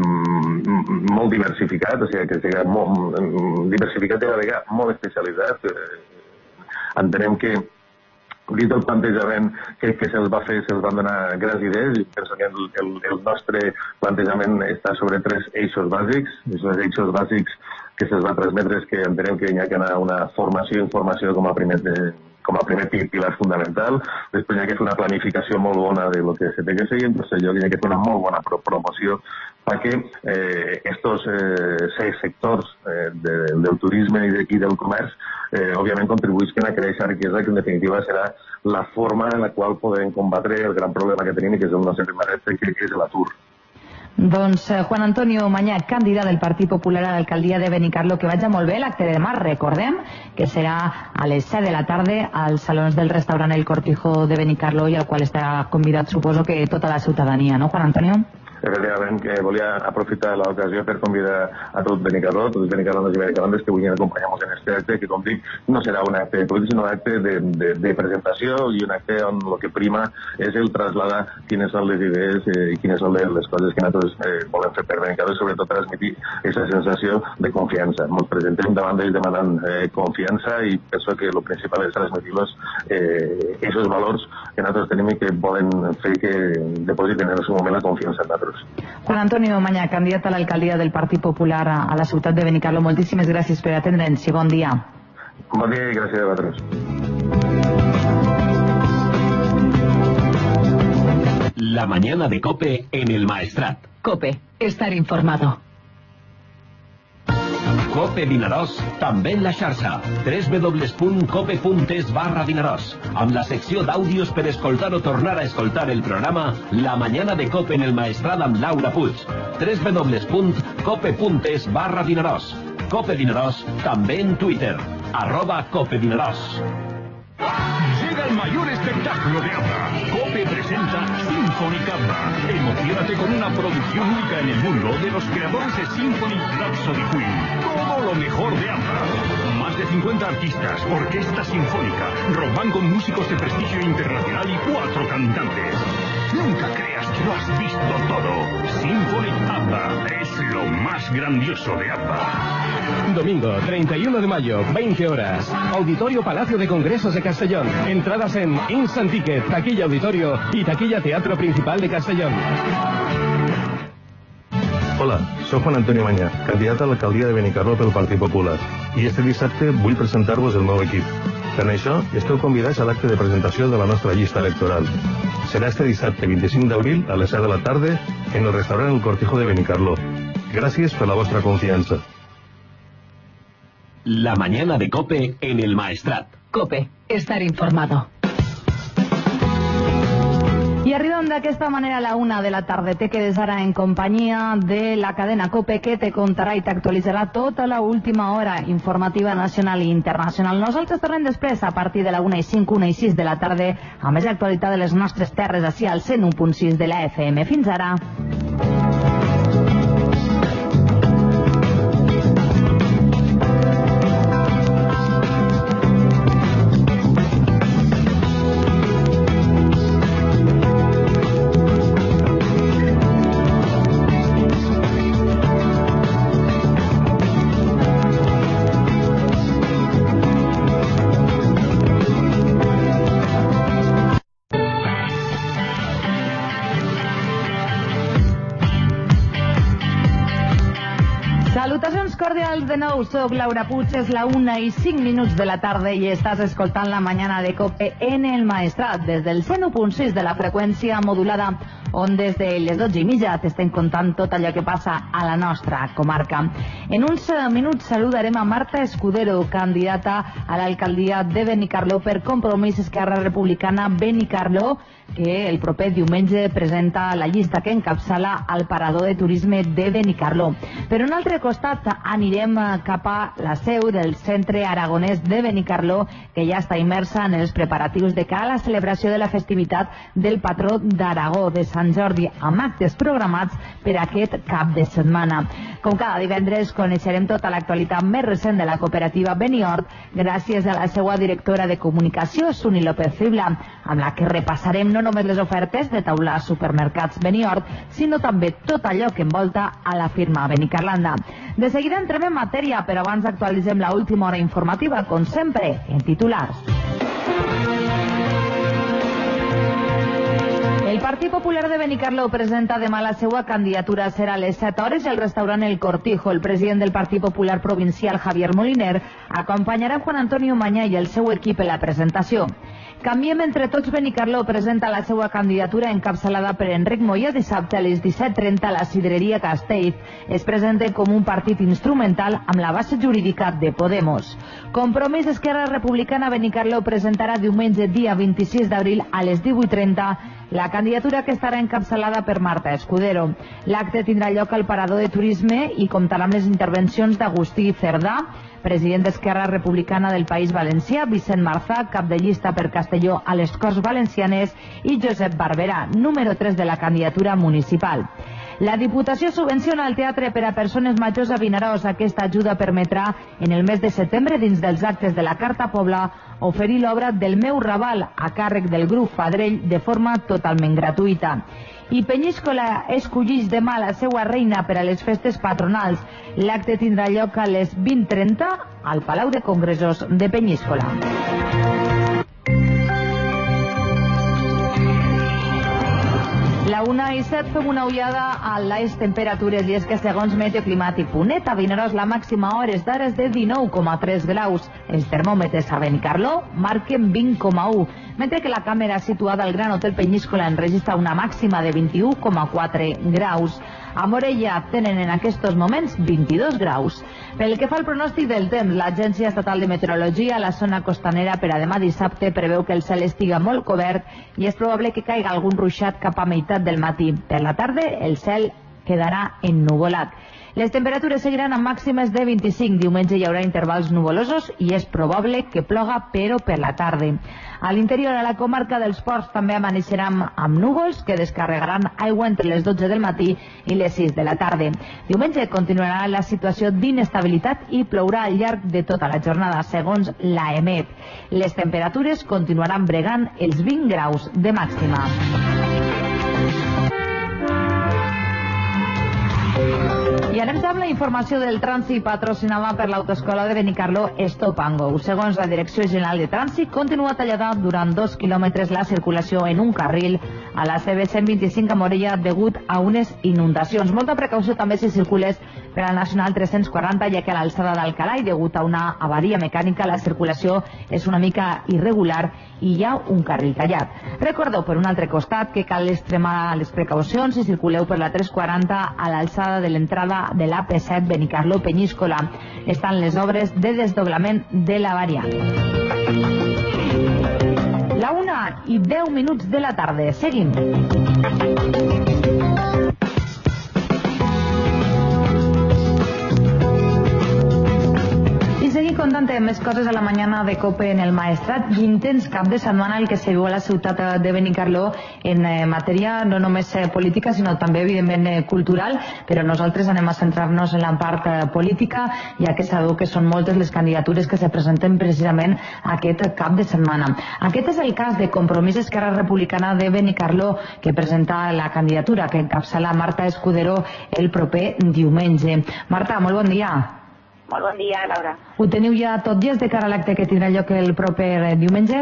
molt diversificat, o sigui, que siga diversificat i a la vegada molt especialitzat. Entenem que dit el plantejament que se'ls va fer, se'ls van donar grans idees i penso que el nostre plantejament està sobre 3 eixos bàsics. Els eixos bàsics que se'ls va transmetre és que entenem que hi ha que anar a una formació i informació com a primer pilar fundamental. Després hi ha que fer una planificació molt bona de lo que se té que seguir. En tercer lloc, hi ha que fer una molt bona promoció perquè estos 6 sectors del turisme i d'aquí del comerç òbviament contribuïsquen a crear aquesta riquesa que en definitiva serà la forma en la qual podem combatre el gran problema que tenim i que és el nostre primer repte, que és l'atur. Doncs Juan Antonio Mañà, candidat del Partit Popular a l'alcaldia de Benicarló, que vagi molt bé l'acte de demà. Recordem que serà a les 7 de la tarda als salons del restaurant El Cortijo de Benicarló i al qual està convidat, suposo que tota la ciutadania, no, Juan Antonio? Efectivament, que volia aprofitar l'ocasió per convidar a tot Benicarló, tots els benicarlones i benicarlones que vulguin acompanyar-nos en aquest acte, que com dic, no serà un acte polític, sinó un acte de presentació i un acte on el que prima és el traslladar quines són les idees i quines són les coses que nosaltres volem fer per Benicarló i sobretot transmetir aquesta sensació de confiança. Ens presentem davant d'ells demanant confiança i penso que el principal és transmetir-los aquests valors que nosaltres tenim i que volen fer que depositen en el seu moment la confiança en nosaltres. Juan Antonio Mañà, candidat a l'alcaldia del Partit Popular a la ciutat de Benicarló, moltíssimes gràcies per atendre'ns i bon dia. Bon dia i gràcies a vosaltres. La mañana de COPE en el Maestrat. COPE, estar informado. COPE Vinaròs, també en la xarxa. www.cope.es/Vinaròs, amb la secció d'àudios per escoltar o tornar a escoltar el programa La mañana de COPE en el Maestrat amb Laura Puig. www.cope.es/Vinaròs. COPE Vinaròs, també en Twitter. @COPE Vinaròs. Llega el mayor espectáculo de ABBA. COPE presenta Symphony ABBA. Emocionate con una producción única en el mundo de los creadores de Symphony Rhapsody Queen. Todo lo mejor de ABBA. Más de 50 artistas, orquesta sinfónica, rock band con músicos de prestigio internacional y 4 cantantes. Nunca creas que lo has visto todo. Symphony ABBA es lo más grandioso de ABBA. Domingo 31 de mayo, 20 horas. Auditorio Palacio de Congresos de Castellón. Entradas en Instant Ticket, taquilla auditorio y taquilla Teatro Principal de Castellón. Hola, soc Juan Antonio Mañà, candidat a l'alcaldia de Benicarló pel Partit Popular. I este dissabte vull presentar-vos el meu equip. Per això, esteu convidats a l'acte de presentació de la nostra llista electoral. Serà este dissabte 25 d'abril a les 7 de la tarda en el restaurant El Cortijo de Benicarló. Gràcies per la vostra confiança. La mañana de COPE en el Maestrat. COPE, estar informado. I I arribem d'aquesta manera a la 1 de la tarda. Te quedes ara en companyia de la cadena COPE, que te contarà i t'actualitzarà tota la última hora informativa nacional i internacional. Nosaltres tornem després a partir de la 1:05, 1:06 de la tarda, a més l'actualitat de les nostres terres ací al 101.6 de la FM. Fins ara. Salutacions cordials de nou, soc Laura Puig, és la 1:05 de la tarda i estàs escoltant la mañana de COPE en el Maestrat, des del 101.6 de la freqüència modulada, on des de les 12:30 t'estem contant tot allò que passa a la nostra comarca. En uns minuts saludarem a Marta Escudero, candidata a l'alcaldia de Benicarló per Compromís Esquerra Republicana Benicarló, que el proper diumenge presenta la llista que encapçala el parador de turisme de Benicarló. Per un altre costat anirem cap a la seu del Centre Aragonès de Benicarló, que ja està immersa en els preparatius de cara a la celebració de la festivitat del patró d'Aragó, de Sant Jordi, amb actes programats per aquest cap de setmana. Com cada divendres coneixerem tota l'actualitat més recent de la cooperativa Beniort gràcies a la seva directora de comunicació, Suni López Fibla, amb la que repassarem no només les ofertes de taula supermercats Beniort, sinó també tot allò que envolta a la firma Benicarlanda. De seguida entrem en matèria, però abans actualitzem la última hora informativa, com sempre, en titulars. El Partit Popular de Benicarló presenta demà la seva candidatura. Serà a les 7 hores al restaurant El Cortijo. El president del Partit Popular Provincial, Javier Moliner, acompanyarà Juan Antonio Mañá i el seu equip en la presentació. Canviem entre tots. Benicarló presenta la seva candidatura encapçalada per Enric Moya dissabte a les 17:30 a la Sidreria Castells. Es presenta com un partit instrumental amb la base jurídica de Podemos. Compromís Esquerra Republicana Benicarló presentarà diumenge dia 26 d'abril a les 18:30 la candidatura, que estarà encapçalada per Marta Escudero. L'acte tindrà lloc al parador de turisme i comptarà amb les intervencions d'Agustí Cerdà, president d'Esquerra Republicana del País Valencià, Vicent Marzà, cap de llista per Castelló a les Corts Valencianes, i Josep Barberà, número 3 de la candidatura municipal. La Diputació subvenciona el teatre per a persones majors a Vinaròs. Aquesta ajuda permetrà, en el mes de setembre, dins dels actes de la Carta Pobla, oferir l'obra del Meu Raval a càrrec del grup Fadrell de forma totalment gratuïta. I Penyíscola escollix demà la seva reina per a les festes patronals. L'acte tindrà lloc a les 20:30 al Palau de Congressos de Penyíscola. La 1:07 fem una ullada a les temperatures, i és que segons Meteoclimàtic.net a Vinaròs la màxima a hores d'ara és de 19,3 graus. Els termòmetres a Benicarló marquen 20,1, mentre que la càmera situada al Gran Hotel Penyíscola enregistra una màxima de 21,4 graus. A Morella tenen en aquests moments 22 graus. Pel que fa al pronòstic del temps, l'Agència Estatal de Meteorologia a la zona costanera per a demà dissabte preveu que el cel estiga molt cobert i és probable que caiga algun ruixat cap a meitat del matí. Per la tarda el cel quedarà ennuvolat. Les temperatures seguiran amb màximes de 25. Diumenge hi haurà intervals nuvolosos i és probable que ploga, però per la tarda. A l'interior, a la comarca dels Ports, també amaneixeran amb núvols que descarregaran aigua entre les 12 del matí i les 6 de la tarda. Diumenge continuarà la situació d'inestabilitat i plourà al llarg de tota la jornada, segons l'AEMET. Les temperatures continuaran bregant els 20 graus de màxima. I anem amb la informació del trànsit patrocinada per l'autoescola de Benicarló Stop and Go. Segons la Direcció General de Trànsit, continua tallada durant 2 quilòmetres la circulació en un carril a la CB125 a Morella degut a unes inundacions. Molta precaució també si circules per al Nacional 340, ja que a l'alçada d'Alcalà i degut a una avaria mecànica la circulació és una mica irregular i hi ha un carril tallat. Recordeu, per un altre costat, que cal extremar les precaucions si circuleu per la 340 a l'alçada de l'entrada de l'AP7 Benicarló Penyíscola. Estan les obres de desdoblament de la variant. La 1 1:10 de la tarda. Seguim. Contant més coses a la mañana de COPE en el Maestrat i intens cap de setmana el que se viu a la ciutat de Benicarló en matèria no només política sinó també evidentment cultural, però nosaltres anem a centrar-nos en la part política, ja que sabeu que són moltes les candidatures que se presenten precisament aquest cap de setmana. Aquest és el cas de Compromís Esquerra Republicana de Benicarló, que presenta la candidatura que encapçala Marta Escudero el proper diumenge. Marta, molt bon dia. Molt bon dia, Laura. Ho teniu ja tot llest de cara a l'acte que tindrà lloc el proper diumenge?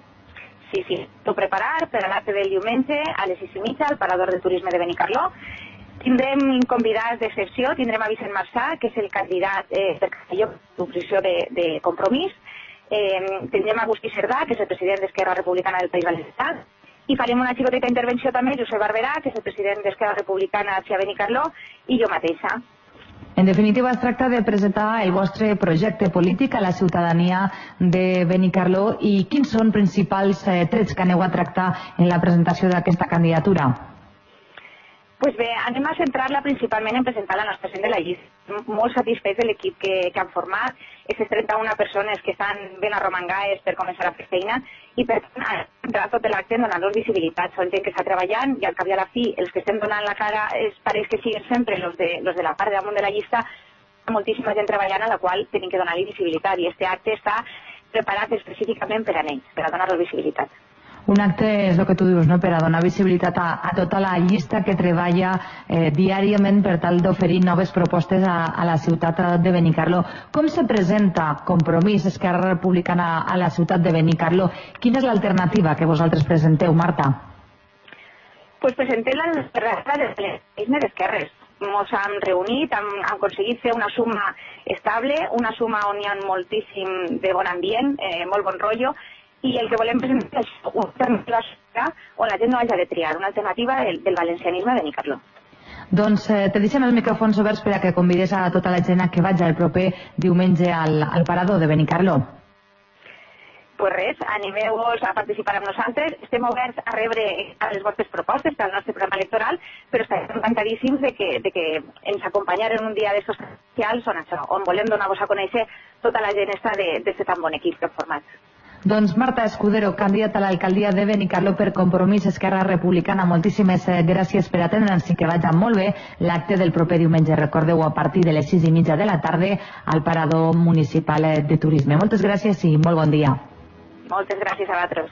Sí, tot preparat per a l'acte del diumenge a les 6:30 al Parador de Turisme de Benicarló. Tindrem convidats d'excepció, tindrem a Vicent Marsà, que és el candidat per Castelló, d'oposició de Compromís. Tindrem a Agustí Cerdà, que és el president d'Esquerra Republicana del País Valencià. I farem una xicoteta intervenció també, Josep Barberà, que és el president d'Esquerra Republicana a Benicarló, i jo mateixa. En definitiva, es tracta de presentar el vostre projecte polític a la ciutadania de Benicarló i quins són principals trets que aneu a tractar en la presentació d'aquesta candidatura? Pues bé, anem a centrar-la principalment en presentar la nostra gent de la llista. Molt satisfets de l'equip que han format, aquestes 31 persones que estan ben arromangades per començar a fer feina i per tant, entrar tot l'acte en donar-los visibilitat. Són gent que està treballant i al cap i a la fi els que estem donant la cara pareix que siguin sempre los de la part de damunt de la llista, moltíssima gent treballant a la qual tenim que donar-li visibilitat i aquest acte està preparat específicament per a ells, per a donar-los visibilitat. Un acte és el que tu dius, no?, per a donar visibilitat a tota la llista que treballa diàriament per tal d'oferir noves propostes a la ciutat de Benicarló. Com se presenta Compromís Esquerra Republicana a la ciutat de Benicarló? Quina és l'alternativa que vosaltres presenteu, Marta? Pues presentem l'alternativa del valencianisme d'esquerres. Ens hem reunit, hem aconseguit fer una suma estable, una suma on hi ha moltíssim de bon ambient, molt bon rotllo, i el que volem presentar és una alternativa on la gent no hagi de triar, una alternativa del valencianisme de Benicarló. Doncs te deixem els micròfons oberts per a que convides a tota la gent que vagi el proper diumenge al Parador de Benicarló. Pues res, animeu-vos a participar amb nosaltres. Estem oberts a rebre les vostres propostes per al nostre programa electoral, però estem encantadíssims de que ens acompanyaren un dia d'estos especials on volem donar-vos a conèixer tota la gent d'aquest tan bon equip que hem format. Doncs Marta Escudero, candidata a l'alcaldia de Benicarló per Compromís Esquerra Republicana, moltíssimes gràcies per atendre'ns i que vagi molt bé l'acte del proper diumenge. Recordeu, a partir de les 6:30 de la tarda al Parador Municipal de Turisme. Moltes gràcies i molt bon dia. Moltes gràcies a vosaltres.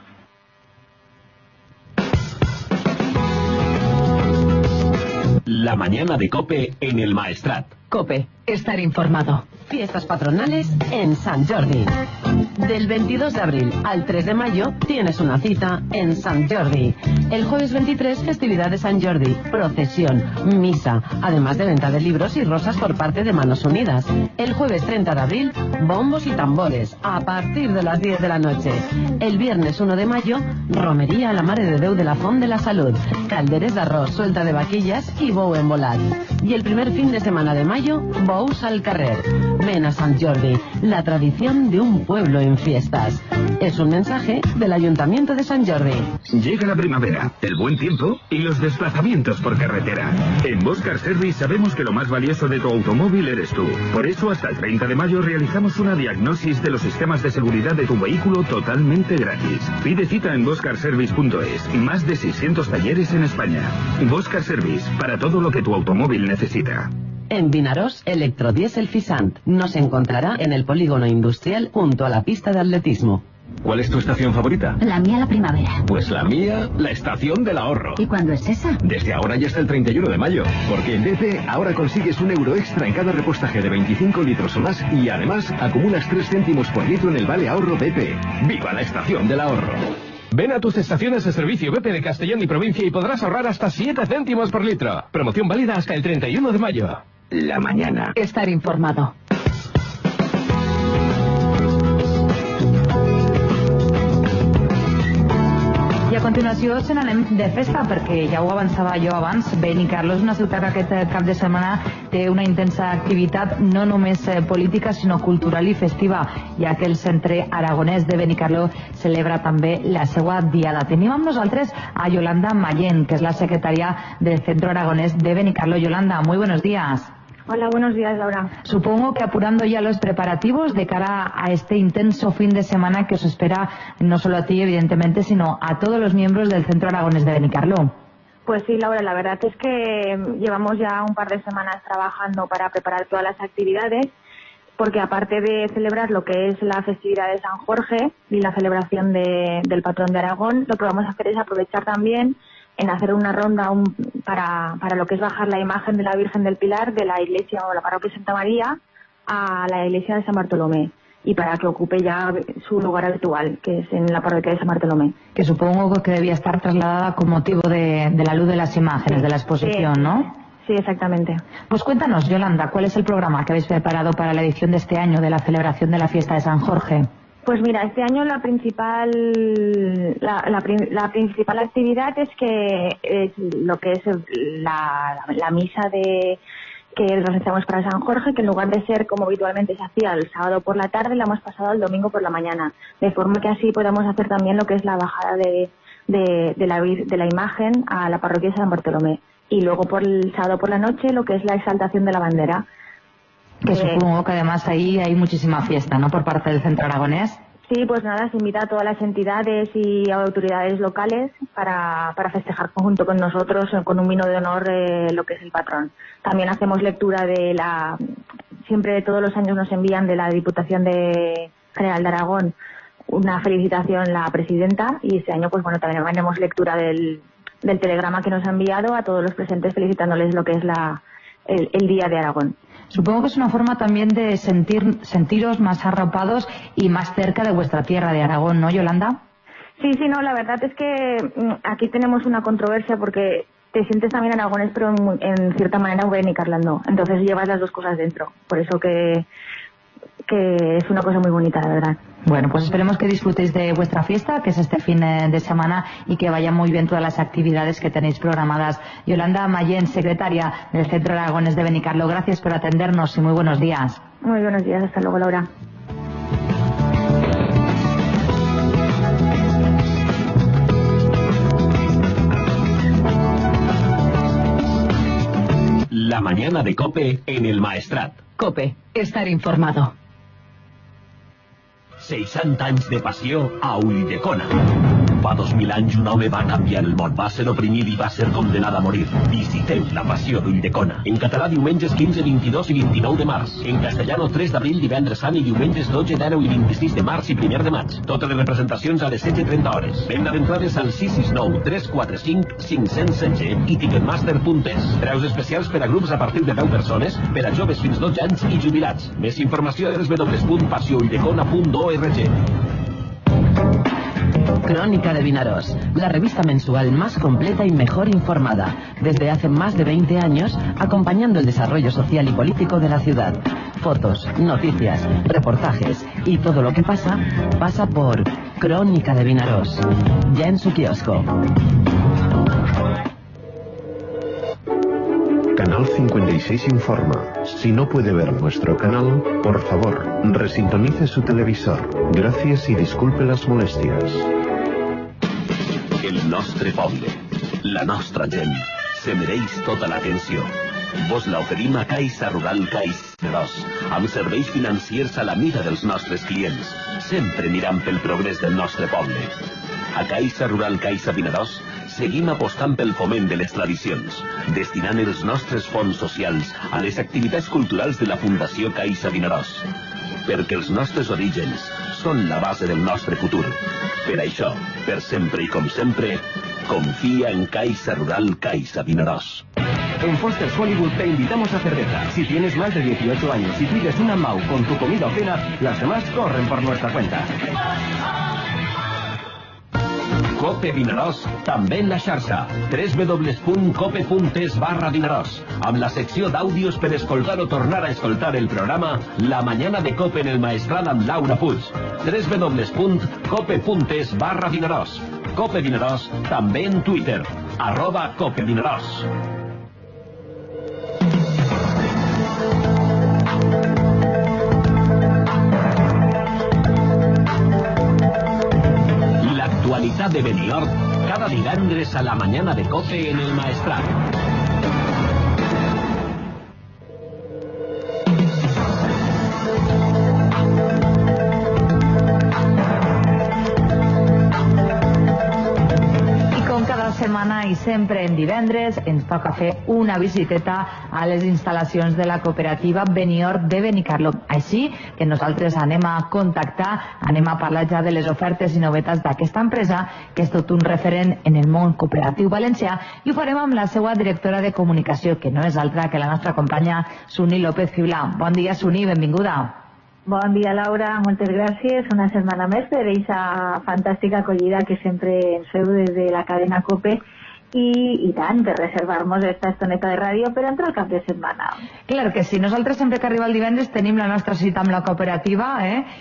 La mañana de COPE en el Maestrat. COPE, estar informado. Fiestas patronales en Sant Jordi. Del 22 de abril al 3 de mayo tienes una cita en Sant Jordi. El jueves 23, festividad de Sant Jordi, procesión, misa, además de venta de libros y rosas por parte de Manos Unidas. El jueves 30 de abril, bombos y tambores, a partir de las 10 de la noche. El viernes 1 de mayo, romería a la Mare de Déu de la Font de la Salud, calderes d'arròs, suelta de vaquillas y bou embolat. Y el primer fin de semana de mayo, bous al carrer. Ven a Sant Jordi, la tradición de un pueblo en fiestas. Es un mensaje del Ayuntamiento de Sant Jordi. Llega la primavera, el buen tiempo y los desplazamientos por carretera. En Boscar Service sabemos que lo más valioso de tu automóvil eres tú. Por eso, hasta el 30 de mayo realizamos una diagnosis de los sistemas de seguridad de tu vehículo totalmente gratis. Pide cita en boscarservice.es. Más de 600 talleres en España. Boscar Service, para todo lo que tu automóvil necesita. En Vinaròs, Electrodiesel Fisant. Nos encontrará en el polígono industrial junto a la pista de atletismo. ¿Cuál es tu estación favorita? La mía, la primavera. Pues la mía, la estación del ahorro. ¿Y cuándo es esa? Desde ahora y hasta el 31 de mayo. Porque en BP ahora consigues €1 extra en cada repostaje de 25 litros o más y además acumulas 3 céntimos por litro en el vale ahorro BP. ¡Viva la estación del ahorro! Ven a tus estaciones de servicio BP de Castellón y provincia y podrás ahorrar hasta 7 céntimos por litro. Promoción válida hasta el 31 de mayo. La mañana. Estar informado. I a a continuació se n'anem de festa, perquè ja ho avançava jo abans. Benicarló és una ciutat que aquest cap de setmana té una intensa activitat no només política sinó cultural i festiva, ja que el Centre Aragonès de Benicarló celebra també la seva diada. Tenim amb nosaltres a Yolanda Mayén, que és la secretària del Centre Aragonès de Benicarló. Yolanda, muy buenos días. Hola, buenos días, Laura. Supongo que apurando ya los preparativos de cara a este intenso fin de semana que os espera no solo a ti, evidentemente, sino a todos los miembros del Centro Aragonés de Benicarló. Pues sí, Laura, la verdad es que llevamos ya un par de semanas trabajando para preparar todas las actividades, porque aparte de celebrar lo que es la festividad de San Jorge y la celebración del patrón de Aragón, lo que vamos a hacer es aprovechar también en hacer una ronda para lo que es bajar la imagen de la Virgen del Pilar de la iglesia o la parroquia Santa María a la iglesia de San Bartolomé, y para que ocupe ya su lugar habitual, que es en la parroquia de San Bartolomé. Que supongo que debía estar trasladada con motivo de la luz de las imágenes de la exposición, sí, ¿no? Sí, exactamente. Pues cuéntanos, Yolanda, ¿cuál es el programa que habéis preparado para la edición de este año de la celebración de la fiesta de San Jorge? Pues mira, este año la principal actividad es que es lo que es la misa que realizamos para San Jorge, que en lugar de ser como habitualmente se hacía el sábado por la tarde, la hemos pasado al domingo por la mañana, de forma que así podamos hacer también lo que es la bajada de la imagen a la parroquia de San Bartolomé, y luego por el sábado por la noche lo que es la exaltación de la bandera. Que supongo que además ahí hay muchísima fiesta, ¿no?, por parte del Centro Aragonés. Sí, pues nada, se invita a todas las entidades y autoridades locales para festejar junto con nosotros, con un vino de honor, lo que es el patrón. También hacemos lectura siempre todos los años nos envían de la Diputación General de Aragón una felicitación la presidenta, y este año pues bueno, también haremos lectura del telegrama que nos ha enviado a todos los presentes felicitándoles lo que es el Día de Aragón. Supongo que es una forma también de sentiros más arropados y más cerca de vuestra tierra de Aragón, ¿no, Yolanda? Sí, no, la verdad es que aquí tenemos una controversia porque te sientes también aragonés, pero en cierta manera benicarlando. Entonces llevas las dos cosas dentro. Por eso que es una cosa muy bonita, la verdad. Bueno, pues esperemos que disfrutéis de vuestra fiesta, que es este fin de semana, y que vayan muy bien todas las actividades que tenéis programadas. Yolanda Mayén, secretaria del Centro Aragonés de Benicarló, gracias por atendernos y muy buenos días. Muy buenos días, hasta luego, Laura. La mañana de COPE en el Maestrat. COPE, estar informado. 60 anys de passió a Ulldecona. Fa 2000 anys un home va canviar el món, va ser oprimit i va ser condenat a morir. Visiteu la passió d'Ulldecona. En català diumenges 15, 22 i 29 de març. En castellano 3 d'abril, divendres sant, i diumenges 12, 10 i 26 de març i 1 de maig. Totes les representacions a les 16:30 hores. Venda d'entrades al 669 345 516 i ticketmaster.es. Preus especials per a grups a partir de 10 persones, per a joves fins 12 anys i jubilats. Més informació a www.pasioulldecona.org. Crónica de Vinaroz, la revista mensual más completa y mejor informada, desde hace más de 20 años, acompañando el desarrollo social y político de la ciudad. Fotos, noticias, reportajes y todo lo que pasa por Crónica de Vinaroz, ya en su kiosco. Canal 56 informa. Si no puede ver nuestro canal, por favor, resintonice su televisor. Gracias y disculpe las molestias. El nostre poble, la nostra gent, se mereix tota l'atenció. Vos l'oferim a Caixa Rural Caixa Vinaròs, amb serveis financiers a la mida dels nostres clients, sempre mirant pel progrés del nostre poble. A Caixa Rural Caixa Vinaròs seguim apostant pel foment de les tradicions, destinant els nostres fons socials a les activitats culturals de la Fundació Caixa Vinaròs, perquè els nostres orígens són la base del nostre futur. Per això, per sempre i com sempre, confía en Caixa Rural Caixa Vinaròs. En Foster's Hollywood te invitamos a cerveza. Si tienes más de 18 años y pides una MAU con tu comida o cena, las demás corren por nuestra cuenta. Cope Vinaròs, també en la xarxa. www.cope.es/Vinaròs, amb la secció d'àudios per escoltar o tornar a escoltar el programa La Mañana de Cope en el Maestrat amb Laura Puig. www.cope.es/Vinaròs. Cope Vinaròs, també en Twitter, @Cope Vinaròs. L'actualitat de Benidorm, cada divendres a la Mañana de Cope en el Maestrat. Setmana i sempre en divendres ens toca fer una visiteta a les instal·lacions de la cooperativa Benidorm de Benicarló. Així que nosaltres anem a contactar, anem a parlar ja de les ofertes i novetats d'aquesta empresa, que és tot un referent en el món cooperatiu valencià, i ho farem amb la seva directora de comunicació, que no és altra que la nostra companya Suni López Fibla. Bon dia, Suni, benvinguda. Bon dia, Laura, moltes gràcies. Una setmana més per aquesta fantàstica acollida que sempre ens feu des de la cadena COPE i tant, per reservar-nos esta estoneta de ràdio per entrar al cap de setmana. Clar que sí, nosaltres sempre que arriba el divendres tenim la nostra cita amb la cooperativa,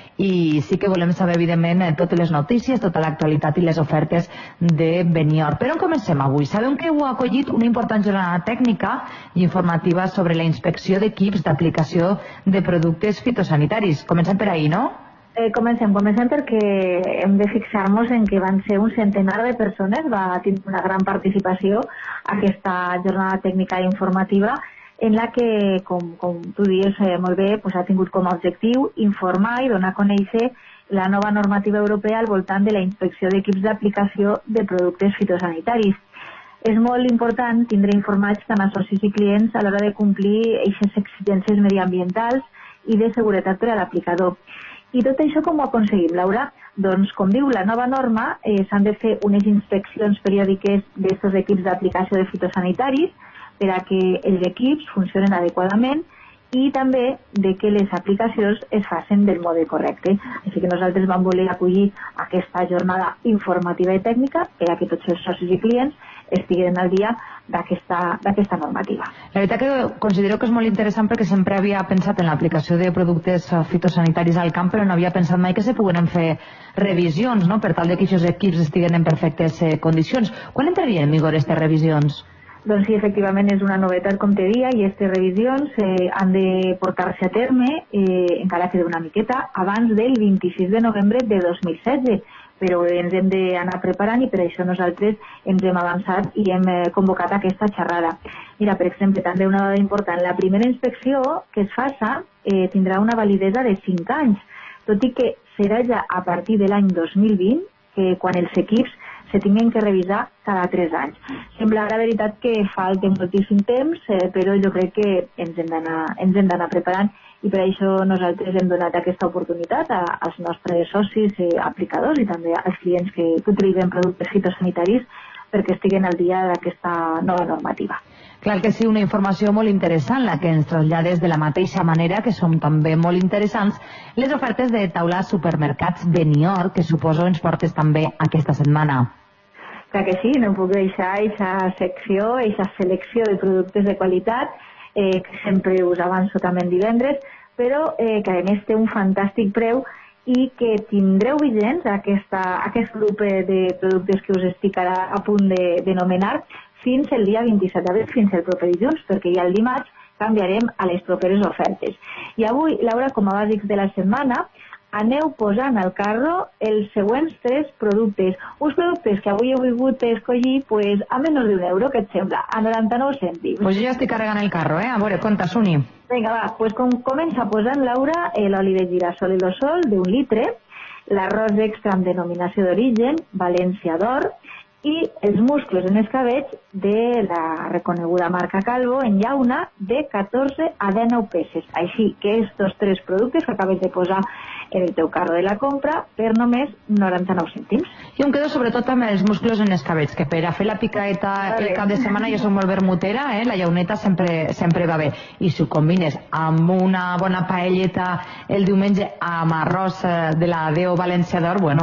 i sí que volem saber, evidentment, totes les notícies, tota l'actualitat i les ofertes de Benidorm. Per on comencem avui? Sabem que heu acollit una important jornada tècnica i informativa sobre la inspecció d'equips d'aplicació de productes fitosanitaris. Comencem per ahir, no? Comencem perquè hem de fixar-nos en que van ser un centenar de persones, va tenir una gran participació a aquesta jornada tècnica i informativa, en la que, com tu dius molt bé, ha tingut com a objectiu informar i donar a conèixer la nova normativa europea al voltant de la inspecció d'equips d'aplicació de productes fitosanitaris. És molt important tindre informats tant a socis i clients a l'hora de complir aquestes exigències mediambientals i de seguretat per a l'aplicador. I tot això com ho aconseguim, Laura? Doncs, com diu la nova norma, s'han de fer unes inspeccions periòdiques d'aquests equips d'aplicació de fitosanitaris per a que els equips funcionen adequadament i també de que les aplicacions es facin del mode correcte. Així que nosaltres vam voler acollir aquesta jornada informativa i tècnica per a que tots els socis i clients estiguen al dia d'aquesta normativa. La veritat que considero que és molt interessant perquè sempre havia pensat en l'aplicació de productes fitosanitaris al camp, però no havia pensat mai que se pogueren fer revisions, no?, per tal que aquests equips estiguen en perfectes condicions. Quan entrarien en vigor aquestes revisions? Doncs sí, efectivament és una novetat, com te dia, i aquestes revisions han de portar-se a terme, encara que d'una miqueta, abans del 26 de novembre de 2016, però ens hem d'anar preparant i per això nosaltres ens hem avançat i hem convocat aquesta xerrada. Mira, per exemple, també una dada important, la primera inspecció que es faça tindrà una validesa de 5 anys, tot i que serà ja a partir de l'any 2020, que quan els equips se tinguin que revisar cada 3 anys. Sembla la veritat que falta moltíssim temps, però jo crec que ens hem d'anar preparant i per això nosaltres hem donat aquesta oportunitat als nostres socis aplicadors i també als clients que utilitzen productes fitosanitaris perquè estiguen al dia d'aquesta nova normativa. Clar que sí, una informació molt interessant, la que ens trasllades de la mateixa manera que som també molt interessants les ofertes de taula supermercats Benidorm, que suposo ens portes també aquesta setmana. Clar que sí, no puc deixar aquesta secció, aquesta selecció de productes de qualitat que sempre us avanço també en divendres, però que a més té un fantàstic preu i que tindreu vigents aquest grup de productes que us estic ara a punt de nomenar fins el dia 27 d'abril, fins el proper dilluns, perquè ja el dimarts canviarem a les properes ofertes. I avui, Laura, com a bàsics de la setmana, aneu posant al carro els següents 3 productes. Uns productes que avui he volgut escollir a menys d'€1, què et sembla? A 99 cèntims. Pues jo ja estic carregant el carro, a veure, compta, Suni. Vinga, va, comença posant, Laura, l'oli de girassol i l'osol d'1 litre, l'arròs extra amb denominació d'origen, València d'Or, i els musclos en escabetx de la reconeguda marca Calvo en llauna de 14 a 19 peces. Així que estos 3 productes que acabes de posar en el teu carro de la compra per només 99 cèntims. Jo em quedo sobretot amb els musclos en escabetx, que per a fer la picaeta el cap de setmana jo soc molt vermutera, la llauneta sempre va bé. I si ho combines amb una bona paelleta el diumenge amb arròs de la Déu València d'Or, bueno,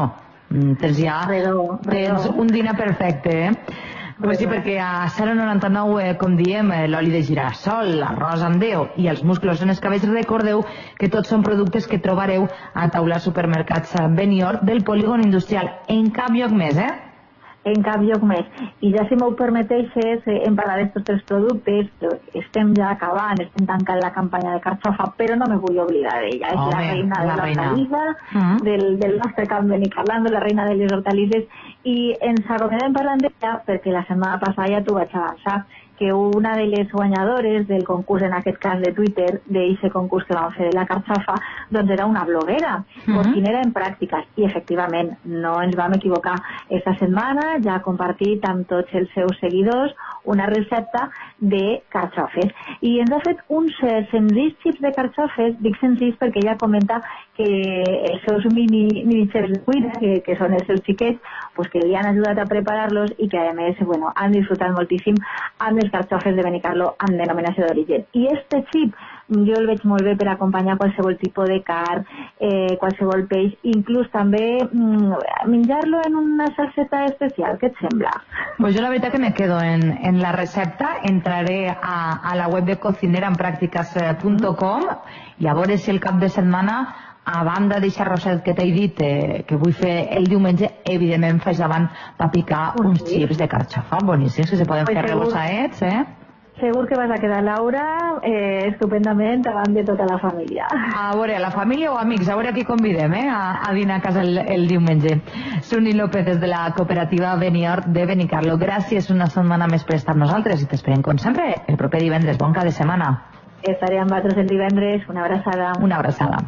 Tens ja tens un dinar perfecte, Pues sí, perquè a 0,99, com diem, l'oli de girassol, l'arròs amb Déu i els musclos en escabells, recordeu que tots són productes que trobareu a taula supermercats Benidorm del polígon industrial. En cap lloc més, En cap lloc més. I ja, si m'ho permeteixes, en parlar d'estos tres productes, estem ja acabant, estem tancant la campanya de carxofa, però no me vull oblidar d'ella. És la reina de l'hortalissa, del nostre camp Benicarló, la reina de les hortalisses, i ens acomodem parlant d'ella perquè la setmana passada ja t'ho vaig avançar, que una de les guanyadores del concurs, en aquest cas de Twitter, d'aquest concurs que vam fer de la carxofa, doncs era una bloguera, cocinera en pràctiques, i efectivament no ens vam equivocar. Esta setmana ja ha compartit amb tots els seus seguidors una recepta de carxofes, i ens ha fet uns senzills xips de carxofes. Dic senzills perquè ella comenta que els seus mini xefs de cuina, que són els seus xiquets, pues que li han ajudat a preparar-los i que a més, bueno, han disfrutat moltíssim amb les carxofes de Benicarló amb denominació d'origen. I este xip jo el veig molt bé per acompanyar qualsevol tipus de carn, qualsevol peix, inclús també menjar-lo en una salseta especial. Què et sembla? Pues jo la veritat que me quedo en la recepta. Entraré a la web de cocineranpracticas.com i a veure si el cap de setmana, a banda d'aquest arrosset que t'he dit que vull fer el diumenge, evidentment faig davant per picar uns xips de carxofa boníssims que se poden fer rebossaets, Segur que vas a quedar, Laura, estupendament davant de tota la família. A veure, la família o amics, a veure qui convidem a dinar a casa el diumenge. Suni López, des de la cooperativa Benidorm de Benicarló. Gràcies una setmana més per estar amb nosaltres i t'esperem, com sempre, el proper divendres. Bon cap de setmana. Estaré amb vosaltres el divendres. Una abraçada. Una abraçada.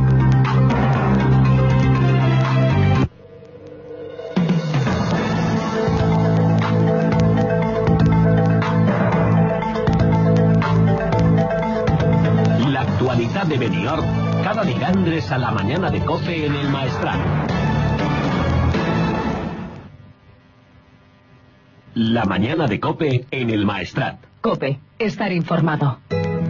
L'actualitat de Benidorm, cada divendres a la mañana de COPE en el Maestrat. La mañana de COPE en el Maestrat. COPE, estar informado.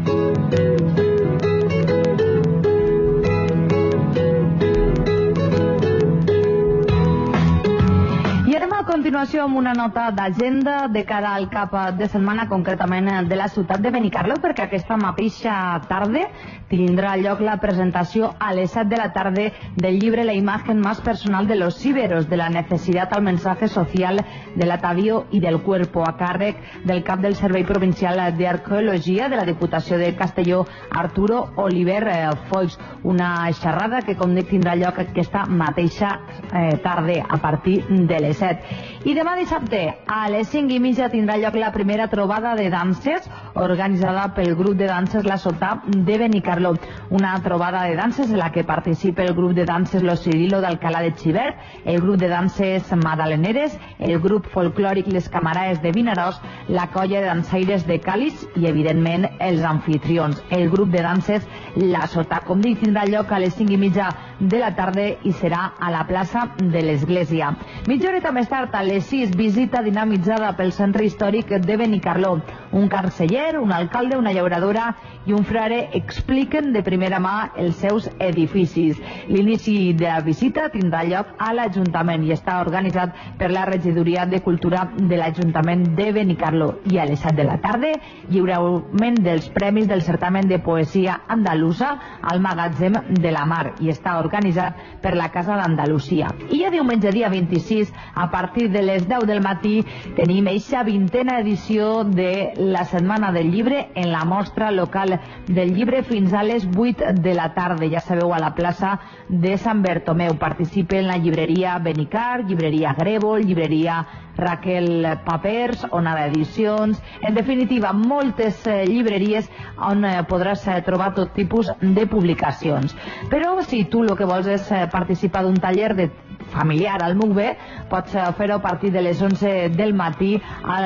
A continuació, amb una nota d'agenda de cara al cap de setmana, concretament de la ciutat de Benicarló, perquè aquesta mateixa tarda tindrà lloc la presentació a les 7 de la tarda del llibre La imagen más personal de los íberos, de la necesidad al mensaje social del atavío y del cuerpo, a càrrec del cap del Servei Provincial d'Arqueologia de la Diputació de Castelló, Arturo Oliver Foix. Una xerrada que, com dic, tindrà lloc aquesta mateixa tarda a partir de les 7. I demà dissabte a les 5:30 tindrà lloc la primera trobada de danses organitzada pel grup de danses La Sotà de Benicarló. Una trobada de danses en la que participa el grup de danses Los Cirilo d'Alcalá de Xivert, el grup de danses Madaleneres, el grup folclòric Les Camaraes de Vinaròs, la colla de dansaires de Càlig i, evidentment, els anfitrions, el grup de danses La Sotà. Com dic, tindrà lloc a les 5:30 de la tarda i serà a la plaça de l'Església. Mitja horeta més tard, a les 6, visita dinamitzada pel centre històric de Benicarló. Un carceller, un alcalde, una llauradora i un frare expliquen de primera mà els seus edificis. L'inici de la visita tindrà lloc a l'Ajuntament i està organitzat per la Regidoria de Cultura de l'Ajuntament de Benicarló. I a les 7 de la tarda, lliurament dels premis del certamen de poesia andalusa al Magatzem de la Mar, i està organitzat per la Casa d'Andalusia. I ja diumenge, dia 26, a partir de les 10 del matí, tenim eixa 20a edició de la Setmana del Llibre en la mostra local del llibre fins a les 8 de la tarda. Ja sabeu, a la plaça de Sant Bertomeu. Participen la llibreria Benicar, llibreria Grèvol, llibreria Raquel Papers, Onada Edicions, en definitiva moltes llibreries on podràs trobar tot tipus de publicacions. Però si tu el que vols és participar d'un taller familiar al MUCBE, pots fer-ho a partir de les 11 del matí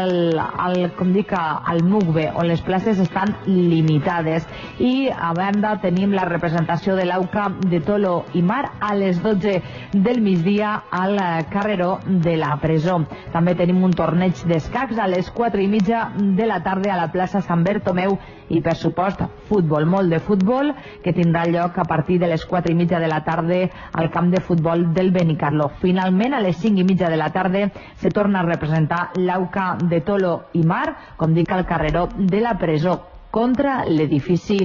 com dic, al MUCBE, on les places estan limitades. I a banda tenim la representació de l'Auca de Tolo i Mar a les 12 del migdia al carreró de la presó. També tenim un torneig d'escacs a les 4:30 de la tarda a la plaça Sant Bertomeu i, per supost, futbol, molt de futbol, que tindrà lloc a partir de les 4:30 de la tarda al camp de futbol del Benicarló. Benicarló. Finalment, a les 5:30 de la tarda se torna a representar l'AUCA de Tolo i Mar, com dic, al carreró de la presó, contra l'edifici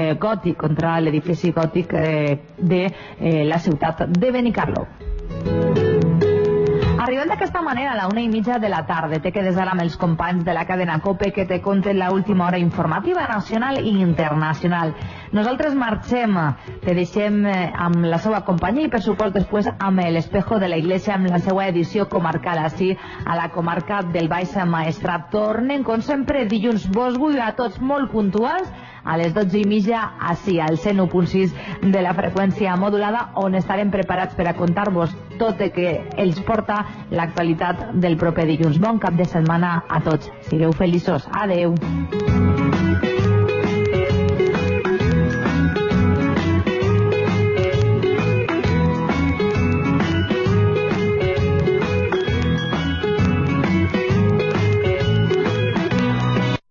gòtic, de la ciutat de Benicarló. Arribem d'aquesta manera a la 1:30 de la tarda. Te quedes ara amb els companys de la cadena COPE que te conten l'última hora informativa nacional i internacional. Nosaltres marxem, te deixem amb la seva companyia i per supost després amb l'Espejo de la Iglesia, amb la seva edició comarcal així a la comarca del Baix Maestrat. Tornen, com sempre, dilluns. Vos vull a tots molt puntuals a les 12:30 així al 101.6 de la freqüència modulada, on estarem preparats per a contar-vos tot el que els porta l'actualitat del proper dilluns. Bon cap de setmana a tots. Sigueu feliços. Adeu.